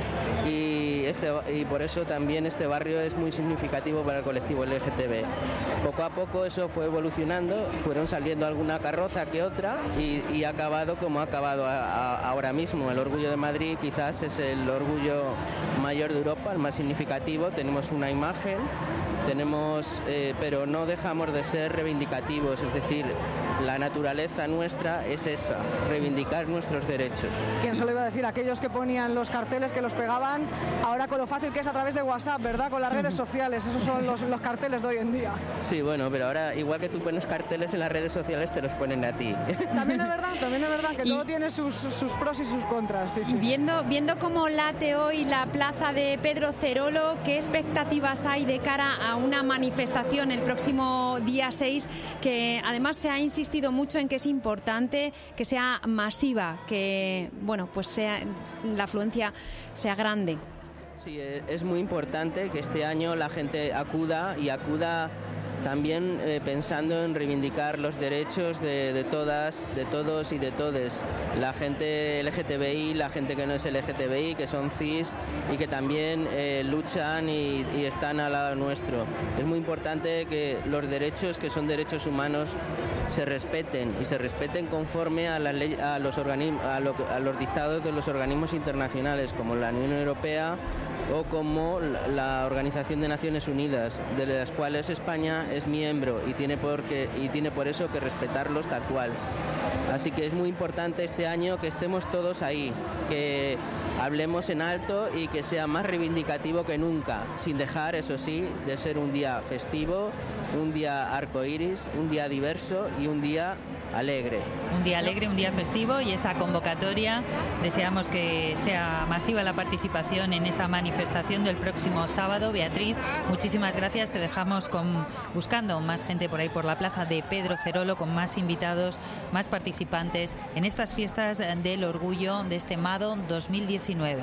y, este, y por eso también este barrio es muy significativo para el colectivo L G T B. Poco a poco eso fue evolucionando, fueron saliendo alguna carroza que otra, y, y ha acabado como ha acabado a, a, ahora mismo. El Orgullo de Madrid quizás es el orgullo mayor de Europa, el más significativo. Tenemos una imagen, tenemos, eh, pero no dejamos de ser reivindicativos, es decir, la naturaleza nuestra es esa, reivindicar nuestros derechos. ¿Quién se lo iba a decir? Aquellos que ponían los carteles, que los pegaban, ahora con lo fácil que es a través de WhatsApp, ¿verdad? Con las redes sociales, esos son los, los carteles de hoy en día. Sí, bueno, pero ahora igual que tú pones carteles en las redes sociales, te los ponen a ti. También es verdad, también es verdad que y todo tiene sus, sus pros y sus contras. Sí, sí. Viendo, viendo cómo late hoy la plaza de Pedro Cerolo, ¿qué expectativas hay de cara a una manifestación el próximo día seis, que además se ha insistido mucho en que es importante que sea masiva, que bueno, pues sea, la afluencia sea grande? Sí, es muy importante que este año la gente acuda y acuda también eh, pensando en reivindicar los derechos de, de todas, de todos y de todes. La gente L G T B I, la gente que no es L G T B I, que son cis y que también eh, luchan y, y están al lado nuestro. Es muy importante que los derechos, que son derechos humanos, se respeten y se respeten conforme a, la ley, a, los, organismos, a, lo, a los dictados de los organismos internacionales, como la Unión Europea o como la Organización de Naciones Unidas, de las cuales España es miembro y tiene por, que, y tiene por eso que respetarlos tal cual. Así que es muy importante este año que estemos todos ahí, que hablemos en alto y que sea más reivindicativo que nunca, sin dejar, eso sí, de ser un día festivo, un día arcoíris, un día diverso y un día alegre. Un día alegre, un día festivo, y esa convocatoria, deseamos que sea masiva la participación en esa manifestación del próximo sábado. Beatriz, muchísimas gracias, te dejamos con, buscando más gente por ahí por la plaza de Pedro Cerolo, con más invitados, más participantes en estas fiestas del orgullo de este Mado dos mil diecinueve.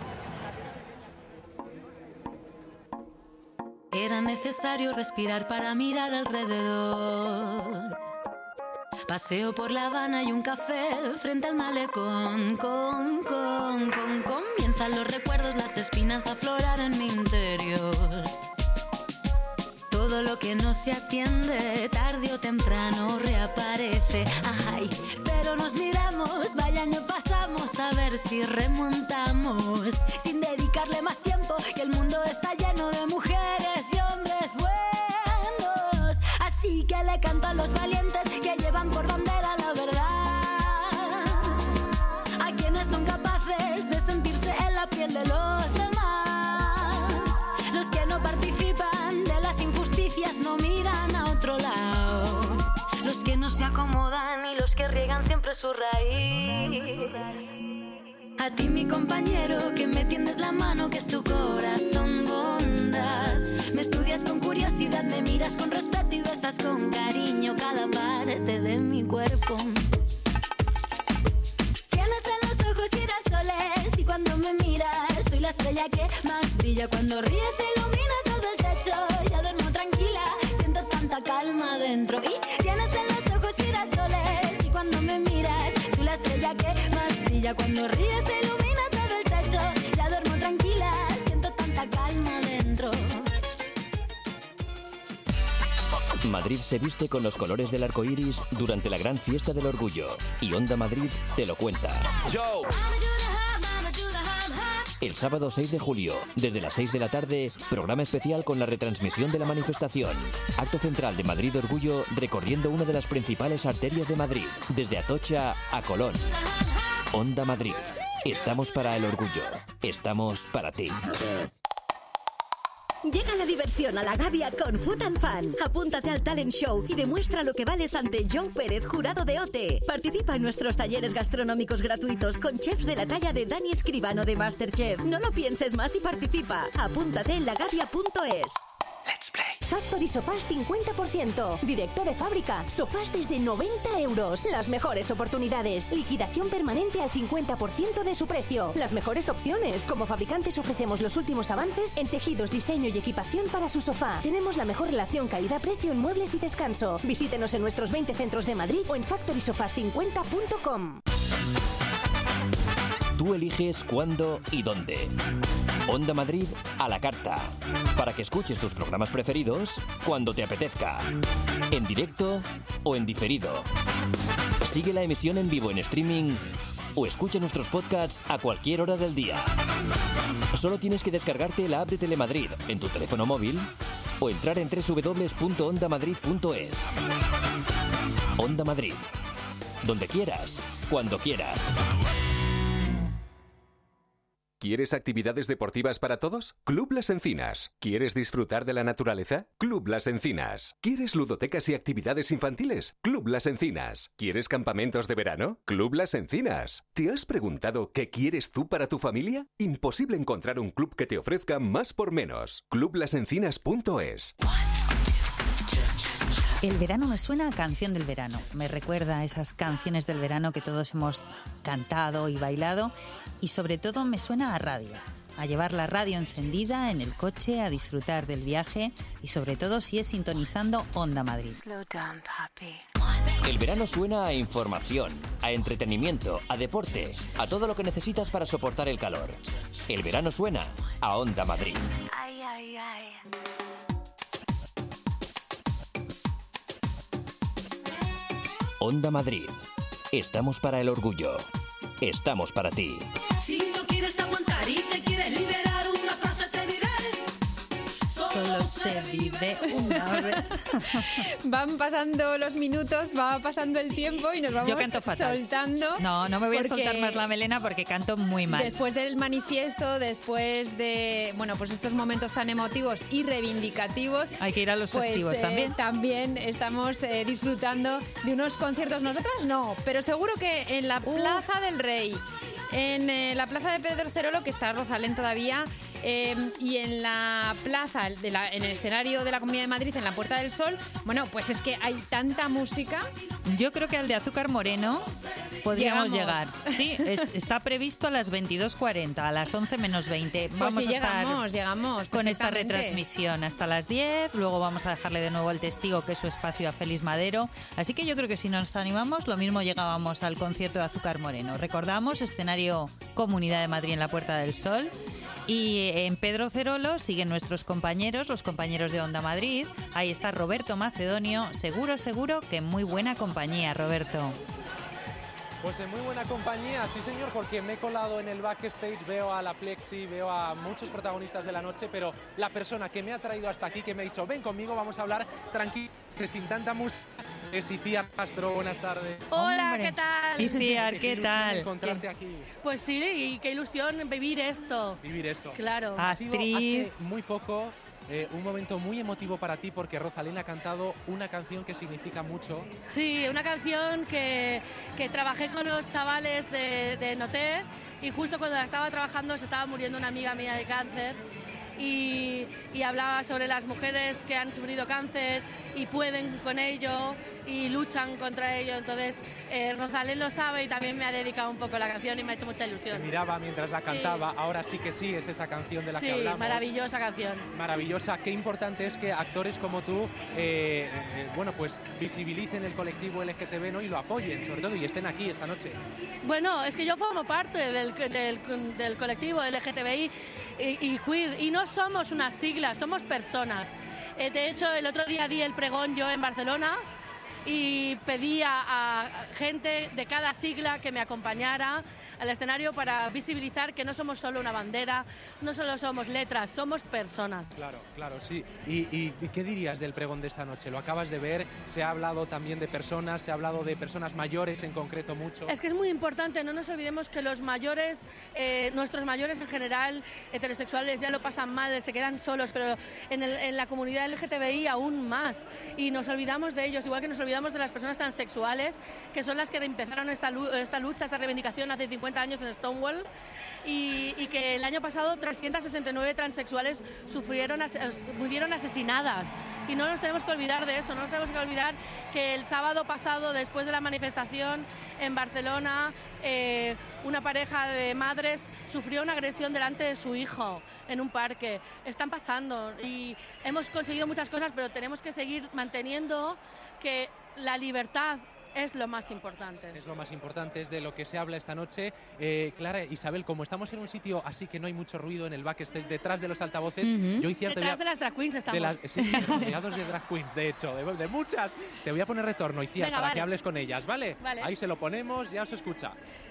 Era necesario respirar para mirar alrededor. Paseo por La Habana y un café frente al malecón. Con, con, con, comienzan los recuerdos, las espinas a aflorar en mi interior. Todo lo que no se atiende, tarde o temprano reaparece. Ay, pero nos miramos, vaya año pasamos, a ver si remontamos. Sin dedicarle más tiempo, que el mundo está lleno de mujeres y hombres buenos. Así que le canto a los valientes que llevan por bandera la verdad, a quienes son capaces de sentirse en la piel de los demás. Los que no participan de las injusticias no miran a otro lado. Los que no se acomodan y los que riegan siempre su raíz. A ti, mi compañero, que me tiendes la mano, que es tu corazón bondad. Me estudias con curiosidad, me miras con respeto y besas con cariño cada parte de mi cuerpo. Tienes en los ojos girasoles y cuando me miras soy la estrella que más brilla. Cuando ríes ilumina todo el techo, ya duermo tranquila, siento tanta calma dentro. Y tienes en los ojos girasoles y cuando me miras soy la estrella que más brilla. Cuando ríes ilumina todo el techo, ya duermo tranquila, siento tanta calma dentro. Madrid se viste con los colores del arco iris durante la gran fiesta del orgullo y Onda Madrid te lo cuenta. Yo. El sábado seis de julio, desde las seis de la tarde, programa especial con la retransmisión de la manifestación. Acto central de Madrid Orgullo recorriendo una de las principales arterias de Madrid, desde Atocha a Colón. Onda Madrid. Estamos para el orgullo. Estamos para ti. Llega la diversión a la Gavia con Food and Fun. Apúntate al talent show y demuestra lo que vales ante Joe Pérez, jurado de O T E. Participa en nuestros talleres gastronómicos gratuitos con chefs de la talla de Dani Escribano de MasterChef. No lo pienses más y participa. Apúntate en lagavia punto es. Let's play. Factory Sofás cincuenta por ciento. Directo de fábrica. Sofás desde noventa euros. Las mejores oportunidades. Liquidación permanente al cincuenta por ciento de su precio. Las mejores opciones. Como fabricantes ofrecemos los últimos avances en tejidos, diseño y equipación para su sofá. Tenemos la mejor relación calidad-precio en muebles y descanso. Visítenos en nuestros veinte centros de Madrid o en factory sofás cincuenta punto com. Tú eliges cuándo y dónde. Onda Madrid a la carta. Para que escuches tus programas preferidos cuando te apetezca. En directo o en diferido. Sigue la emisión en vivo en streaming o escucha nuestros podcasts a cualquier hora del día. Solo tienes que descargarte la app de Telemadrid en tu teléfono móvil o entrar en doble u doble u doble u punto onda madrid punto es. Onda Madrid. Donde quieras, cuando quieras. ¿Quieres actividades deportivas para todos? Club Las Encinas. ¿Quieres disfrutar de la naturaleza? Club Las Encinas. ¿Quieres ludotecas y actividades infantiles? Club Las Encinas. ¿Quieres campamentos de verano? Club Las Encinas. ¿Te has preguntado qué quieres tú para tu familia? Imposible encontrar un club que te ofrezca más por menos. club las encinas punto es. El verano me suena a canción del verano. Me recuerda a esas canciones del verano que todos hemos cantado y bailado. Y sobre todo me suena a radio. A llevar la radio encendida en el coche, a disfrutar del viaje y sobre todo si es sintonizando Onda Madrid. El verano suena a información, a entretenimiento, a deporte, a todo lo que necesitas para soportar el calor. El verano suena a Onda Madrid. Ay, ay, ay. Onda Madrid. Estamos para el orgullo. Estamos para ti. Si no quieres aguantar y te quieres liberar, una frase te diré. Solo se vive una vez. Van pasando los minutos, va pasando el tiempo y nos vamos Yo canto fatal. soltando. No, no me voy a porque soltar más la melena porque canto muy mal. Después del manifiesto, después de, bueno, pues estos momentos tan emotivos y reivindicativos, hay que ir a los pues, festivos eh, también. También estamos eh, disfrutando de unos conciertos. Nosotras no, pero seguro que en la Uh. Plaza del Rey, en eh, la Plaza de Pedro Cerolo, que está Rosalén todavía, eh, y en la plaza, de la, en el escenario de la Comunidad de Madrid, en la Puerta del Sol, bueno, pues es que hay tanta música. Yo creo que al de Azúcar Moreno podríamos Llegamos. llegar. Sí, es- está previsto a las veintidós cuarenta, a las once menos veinte. Pues Vamos sí, a estar llegamos, llegamos. con esta perfectamente. retransmisión hasta las diez. Luego vamos a dejarle de nuevo el testigo, que es su espacio, a Félix Madero. Así que yo creo que si nos animamos, lo mismo llegábamos al concierto de Azúcar Moreno. Recordamos, escenario Comunidad de Madrid en la Puerta del Sol. Y en Pedro Cerolo siguen nuestros compañeros, los compañeros de Onda Madrid. Ahí está Roberto Macedonio. Seguro, seguro que en muy buena compañía, Roberto. Pues en muy buena compañía, sí señor, porque me he colado en el backstage, veo a la Plexi, veo a muchos protagonistas de la noche, pero la persona que me ha traído hasta aquí, que me ha dicho, ven conmigo, vamos a hablar tranquilo, que sin tanta música, es Iciar Castro. Buenas tardes. Hola, Hombre. ¿qué tal? Iciar, ¿qué ilusión tal? encontrarte aquí, Pues sí, y qué ilusión vivir esto. vivir esto. Claro. Ha sido Actriz. hace muy poco eh, un momento muy emotivo para ti, porque Rosalén ha cantado una canción que significa mucho. Sí, una canción que, que trabajé con los chavales de, de Noté y justo cuando la estaba trabajando se estaba muriendo una amiga mía de cáncer y, y hablaba sobre las mujeres que han sufrido cáncer y pueden con ello y luchan contra ello. Entonces eh, Rosalén lo sabe y también me ha dedicado un poco la canción y me ha hecho mucha ilusión. Te miraba mientras la cantaba, sí. Ahora sí que sí, es esa canción de la sí, que hablamos. Maravillosa canción. Maravillosa. Qué importante es que actores como tú, eh, eh, bueno, pues visibilicen el colectivo L G T B, ¿no? Y lo apoyen, sobre todo, y estén aquí esta noche. Bueno, es que yo formo parte del, del, del colectivo L G T B I y, y queer, y no somos unas siglas, somos personas. Eh, de hecho, el otro día di el pregón yo en Barcelona y pedí a, a gente de cada sigla que me acompañara al escenario para visibilizar que no somos solo una bandera, no solo somos letras, somos personas. Claro, claro, sí. ¿Y, y, y qué dirías del pregón de esta noche? Lo acabas de ver, se ha hablado también de personas, se ha hablado de personas mayores en concreto mucho. Es que es muy importante, no nos olvidemos que los mayores, eh, nuestros mayores en general, heterosexuales, ya lo pasan mal, se quedan solos, pero en, el, en la comunidad L G T B I aún más. Y nos olvidamos de ellos, igual que nos olvidamos de las personas transexuales, que son las que empezaron esta, esta lucha, esta reivindicación hace cincuenta años en Stonewall, y, y que el año pasado trescientas sesenta y nueve transexuales sufrieron, as, murieron asesinadas. Y no nos tenemos que olvidar de eso, no nos tenemos que olvidar que el sábado pasado, después de la manifestación en Barcelona, eh, una pareja de madres sufrió una agresión delante de su hijo en un parque. Están pasando y hemos conseguido muchas cosas, pero tenemos que seguir manteniendo que la libertad es lo más importante. Es lo más importante, es de lo que se habla esta noche. Eh, Clara, Isabel, como estamos en un sitio así que no hay mucho ruido en el backstage, detrás de los altavoces, uh-huh. yo Iciar, detrás voy a... de las drag queens estamos. De las, sí, rodeados de drag queens, de hecho, de, de muchas. Te voy a poner retorno, Iciar, Venga, para vale. que hables con ellas, ¿vale? Vale. Ahí se lo ponemos, ya se escucha.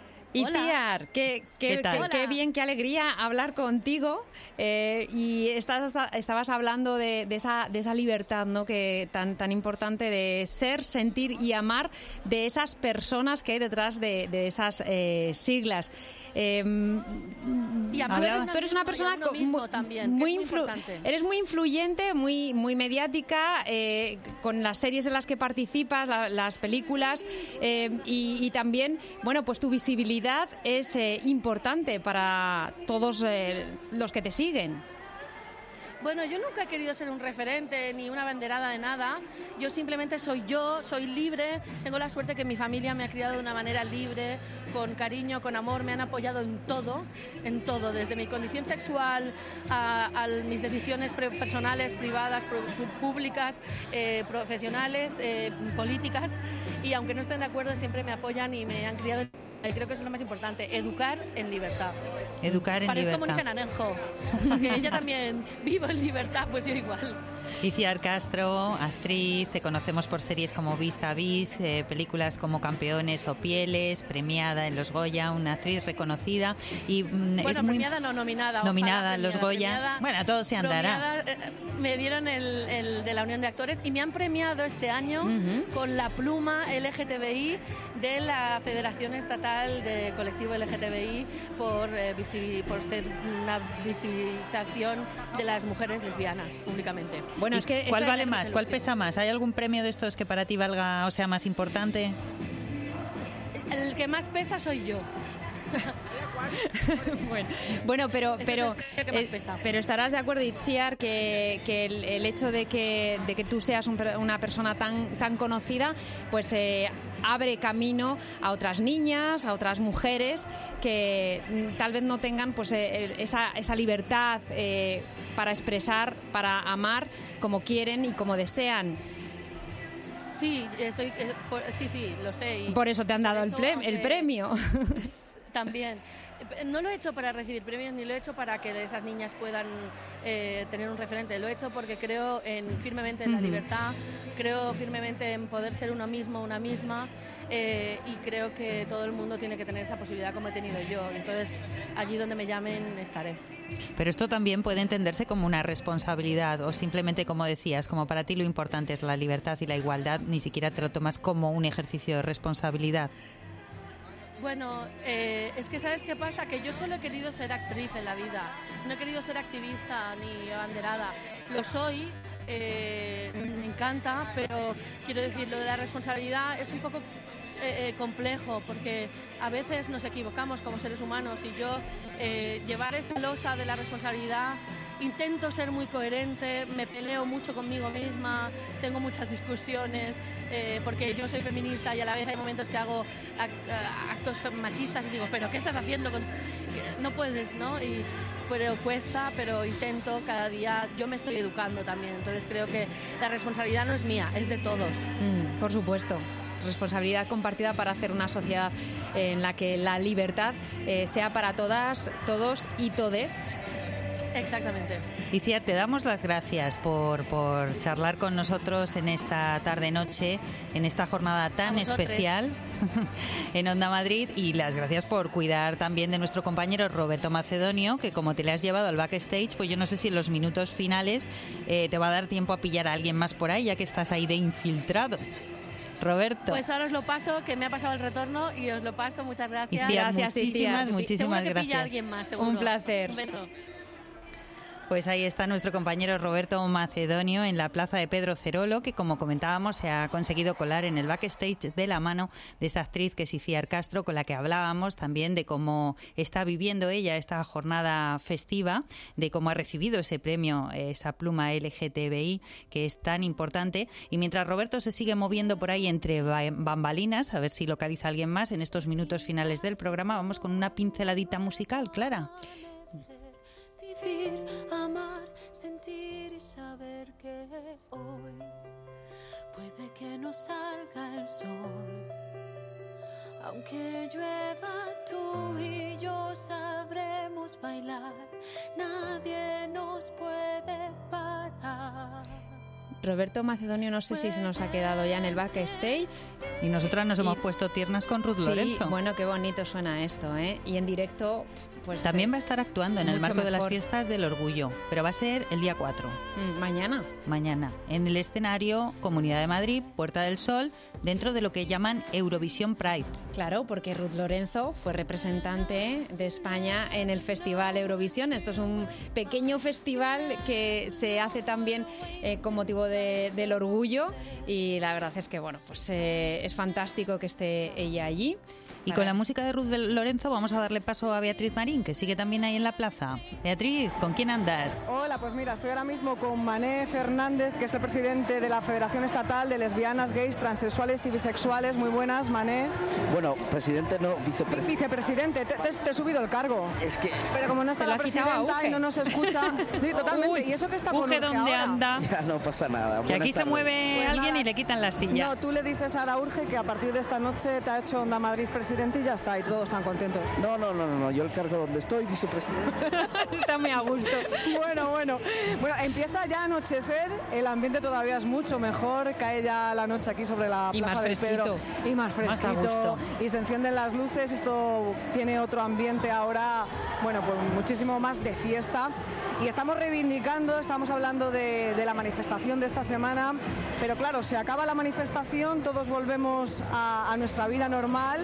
Iciar, qué, qué, ¿Qué tal? qué, qué bien, qué alegría hablar contigo. Eh, y estás, estabas hablando de, de, esa, de esa libertad, ¿no? Que tan, tan importante de ser, sentir y amar de esas personas que hay detrás de, de esas eh, siglas. Eh, y tú, eres, tú eres una persona uno mismo muy, también, muy, muy influ eres muy influyente, muy, muy mediática, eh, con las series en las que participas, la, las películas, eh, y, y también, bueno, pues tu visibilidad es eh, importante para todos eh, los que te siguen. Bueno, yo nunca he querido ser un referente ni una banderada de nada. Yo simplemente soy yo, soy libre. Tengo la suerte que mi familia me ha criado de una manera libre, con cariño, con amor. Me han apoyado en todo, en todo, desde mi condición sexual a, a mis decisiones personales, privadas, públicas, eh, profesionales, eh, políticas. Y aunque no estén de acuerdo, siempre me apoyan y me han criado. Creo que eso es lo más importante, educar en libertad. Educar en Parezco libertad. Mónica Naranjo, porque ella también vive en libertad, pues yo igual. Iciar Castro, actriz, te conocemos por series como Vis a Vis, eh, películas como Campeones o Pieles, premiada en los Goya, una actriz reconocida y mm, bueno, es muy premiada no, nominada. Nominada en los Goya. Premiada, bueno, todo se andará. Premiada, eh, me dieron el, el de la Unión de Actores y me han premiado este año uh-huh. con la pluma L G T B I de la Federación Estatal de Colectivo L G T B I por, eh, por ser una visibilización de las mujeres lesbianas públicamente. Bueno, es que ¿cuál vale más? ¿Cuál pesa más? ¿Hay algún premio de estos que para ti valga o sea más importante? El que más pesa soy yo. bueno, bueno, pero pero es el, el eh, pero estarás de acuerdo, Itziar, que, que el, el hecho de que de que tú seas un, una persona tan tan conocida, pues eh, abre camino a otras niñas, a otras mujeres que tal vez no tengan pues eh, esa esa libertad eh, para expresar, para amar como quieren y como desean. Sí, estoy eh, por, sí, sí, lo sé. Y por eso te han dado el, pre el premio. También. No lo he hecho para recibir premios ni lo he hecho para que esas niñas puedan eh, tener un referente. Lo he hecho porque creo en, firmemente en la libertad, creo firmemente en poder ser uno mismo, una misma, eh, y creo que todo el mundo tiene que tener esa posibilidad como he tenido yo. Entonces, allí donde me llamen estaré. Pero esto también puede entenderse como una responsabilidad o simplemente, como decías, como para ti lo importante es la libertad y la igualdad, ni siquiera te lo tomas como un ejercicio de responsabilidad. Bueno, eh, es que ¿sabes qué pasa? Que yo solo he querido ser actriz en la vida, no he querido ser activista ni abanderada. Lo soy, eh, me encanta, pero quiero decir, lo de la responsabilidad es un poco eh, eh, complejo, porque a veces nos equivocamos como seres humanos y yo eh, llevar esa losa de la responsabilidad intento ser muy coherente, me peleo mucho conmigo misma, tengo muchas discusiones, eh, porque yo soy feminista y a la vez hay momentos que hago actos machistas y digo, pero ¿qué estás haciendo? Con... No puedes, ¿no? Y, pero cuesta, pero intento cada día, yo me estoy educando también, entonces creo que la responsabilidad no es mía, es de todos. Mm, por supuesto. Responsabilidad compartida para hacer una sociedad en la que la libertad eh, sea para todas, todos y todes. Exactamente. Iciar, te damos las gracias por, por charlar con nosotros en esta tarde-noche, en esta jornada tan especial en Onda Madrid, y las gracias por cuidar también de nuestro compañero Roberto Macedonio, que como te le has llevado al backstage, pues yo no sé si en los minutos finales eh, te va a dar tiempo a pillar a alguien más por ahí, ya que estás ahí de infiltrado. Roberto. Pues ahora os lo paso, que me ha pasado el retorno y os lo paso. Muchas gracias. Iciar, gracias, muchísimas, Iciar. muchísimas seguro que gracias. pilla a alguien más, seguro. Un placer. Un beso. Pues ahí está nuestro compañero Roberto Macedonio en la plaza de Pedro Cerolo, que como comentábamos se ha conseguido colar en el backstage de la mano de esa actriz que es Iciar Castro, con la que hablábamos también de cómo está viviendo ella esta jornada festiva, de cómo ha recibido ese premio, esa pluma L G T B I, que es tan importante. Y mientras Roberto se sigue moviendo por ahí entre bambalinas, a ver si localiza a alguien más en estos minutos finales del programa, vamos con una pinceladita musical, Clara. Vivir, amar, sentir y saber que hoy puede que no salga el sol. Aunque llueva, tú y yo sabremos bailar, nadie nos puede parar. Roberto Macedonio, no sé si se nos ha quedado ya en el backstage. Y nosotras nos y... hemos puesto tiernas con Ruth sí, Lorenzo. Bueno, qué bonito suena esto, ¿eh? Y en directo, pues... También va a estar actuando en el marco mejor. de las fiestas del orgullo, pero va a ser el día cuatro. Mm, ¿Mañana? Mañana, en el escenario Comunidad de Madrid, Puerta del Sol, dentro de lo que llaman Eurovisión Pride. Claro, porque Ruth Lorenzo fue representante de España en el Festival Eurovisión. Esto es un pequeño festival que se hace también eh, con motivo de, del orgullo, y la verdad es que, bueno, pues eh, es fantástico que esté ella allí. Y con la música de Ruth Lorenzo vamos a darle paso a Beatriz Marín, que sigue también ahí en la plaza. Beatriz, ¿con quién andas? Hola, pues mira, estoy ahora mismo con Mané Fernández, que es el presidente de la Federación Estatal de Lesbianas, Gays, Transexuales y Bisexuales. Muy buenas, Mané. Bueno, presidente no, vicepresidente. Vicepresidente, te, te, te he subido el cargo. Es que... Pero como no está la presidenta y no nos escucha... Sí, totalmente. Uy, ¿y eso que está con Urge donde ahora? anda? Ya no pasa nada. Que aquí se mueve pues alguien nada. Y le quitan la silla. No, tú le dices a Urge que a partir de esta noche te ha hecho Onda Madrid presidente y ya está, y todos están contentos. No, no, no, no, no. Yo el cargo donde estoy, vicepresidente. Está muy a gusto. Bueno, bueno. Bueno, empieza ya a anochecer, el ambiente todavía es mucho mejor, cae ya la noche aquí sobre la y plaza más del Pedro. fresquito. Y más fresquito. Más a gusto. Y se encienden las luces, esto tiene otro ambiente ahora, bueno, pues muchísimo más de fiesta. Y estamos reivindicando, estamos hablando de, de la manifestación de esta semana, pero claro, se acaba la manifestación, todos volvemos a, a nuestra vida normal,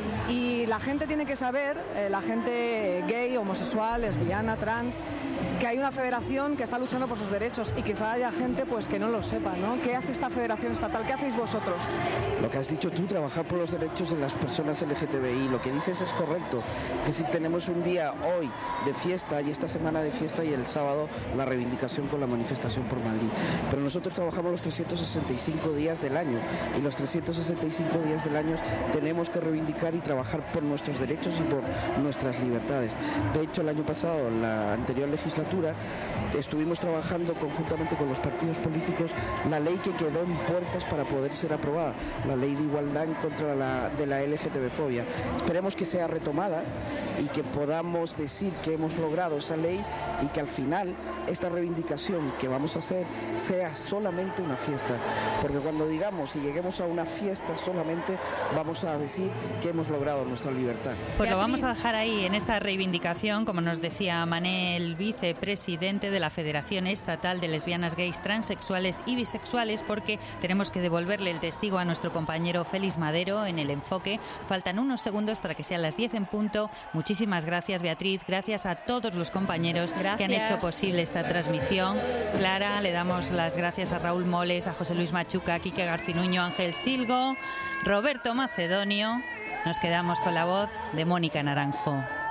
y la gente tiene que saber, eh, la gente gay, homosexual, lesbiana, trans, que hay una federación que está luchando por sus derechos, y quizá haya gente pues que no lo sepa, ¿no? ¿Qué hace esta federación estatal? ¿Qué hacéis vosotros? Lo que has dicho tú, trabajar por los derechos de las personas L G T B I, lo que dices es correcto. Es decir, tenemos un día hoy de fiesta y esta semana de fiesta, y el sábado la reivindicación con la manifestación por Madrid. Pero nosotros trabajamos los trescientos sesenta y cinco días del año, y los trescientos sesenta y cinco días del año tenemos que reivindicar y trabajar por nuestros derechos y por nuestras libertades. De hecho, el año pasado, en la anterior legislatura, estuvimos trabajando conjuntamente con los partidos políticos la ley que quedó en puertas para poder ser aprobada, la ley de igualdad en contra de la, de la L G T B fobia. Esperemos que sea retomada y que podamos decir que hemos logrado esa ley, y que al final esta reivindicación que vamos a hacer sea solamente una fiesta, porque cuando digamos y lleguemos a una fiesta solamente, vamos a decir que hemos logrado nuestra libertad. Pues lo vamos a dejar ahí en esa reivindicación, como nos decía Mané, el vicepresidente de la Federación Estatal de Lesbianas, Gays, Transexuales y Bisexuales, porque tenemos que devolverle el testigo a nuestro compañero Félix Madero en el enfoque. Faltan unos segundos para que sean las diez en punto. Muchísimas gracias, Beatriz, gracias a todos los compañeros gracias. que han hecho posible esta transmisión. Clara, le damos las gracias a Raúl Moles, a José Luis Machuca, a Quique Garcinuño, Ángel Silgo, Roberto Macedonio. Nos quedamos con la voz de Mónica Naranjo.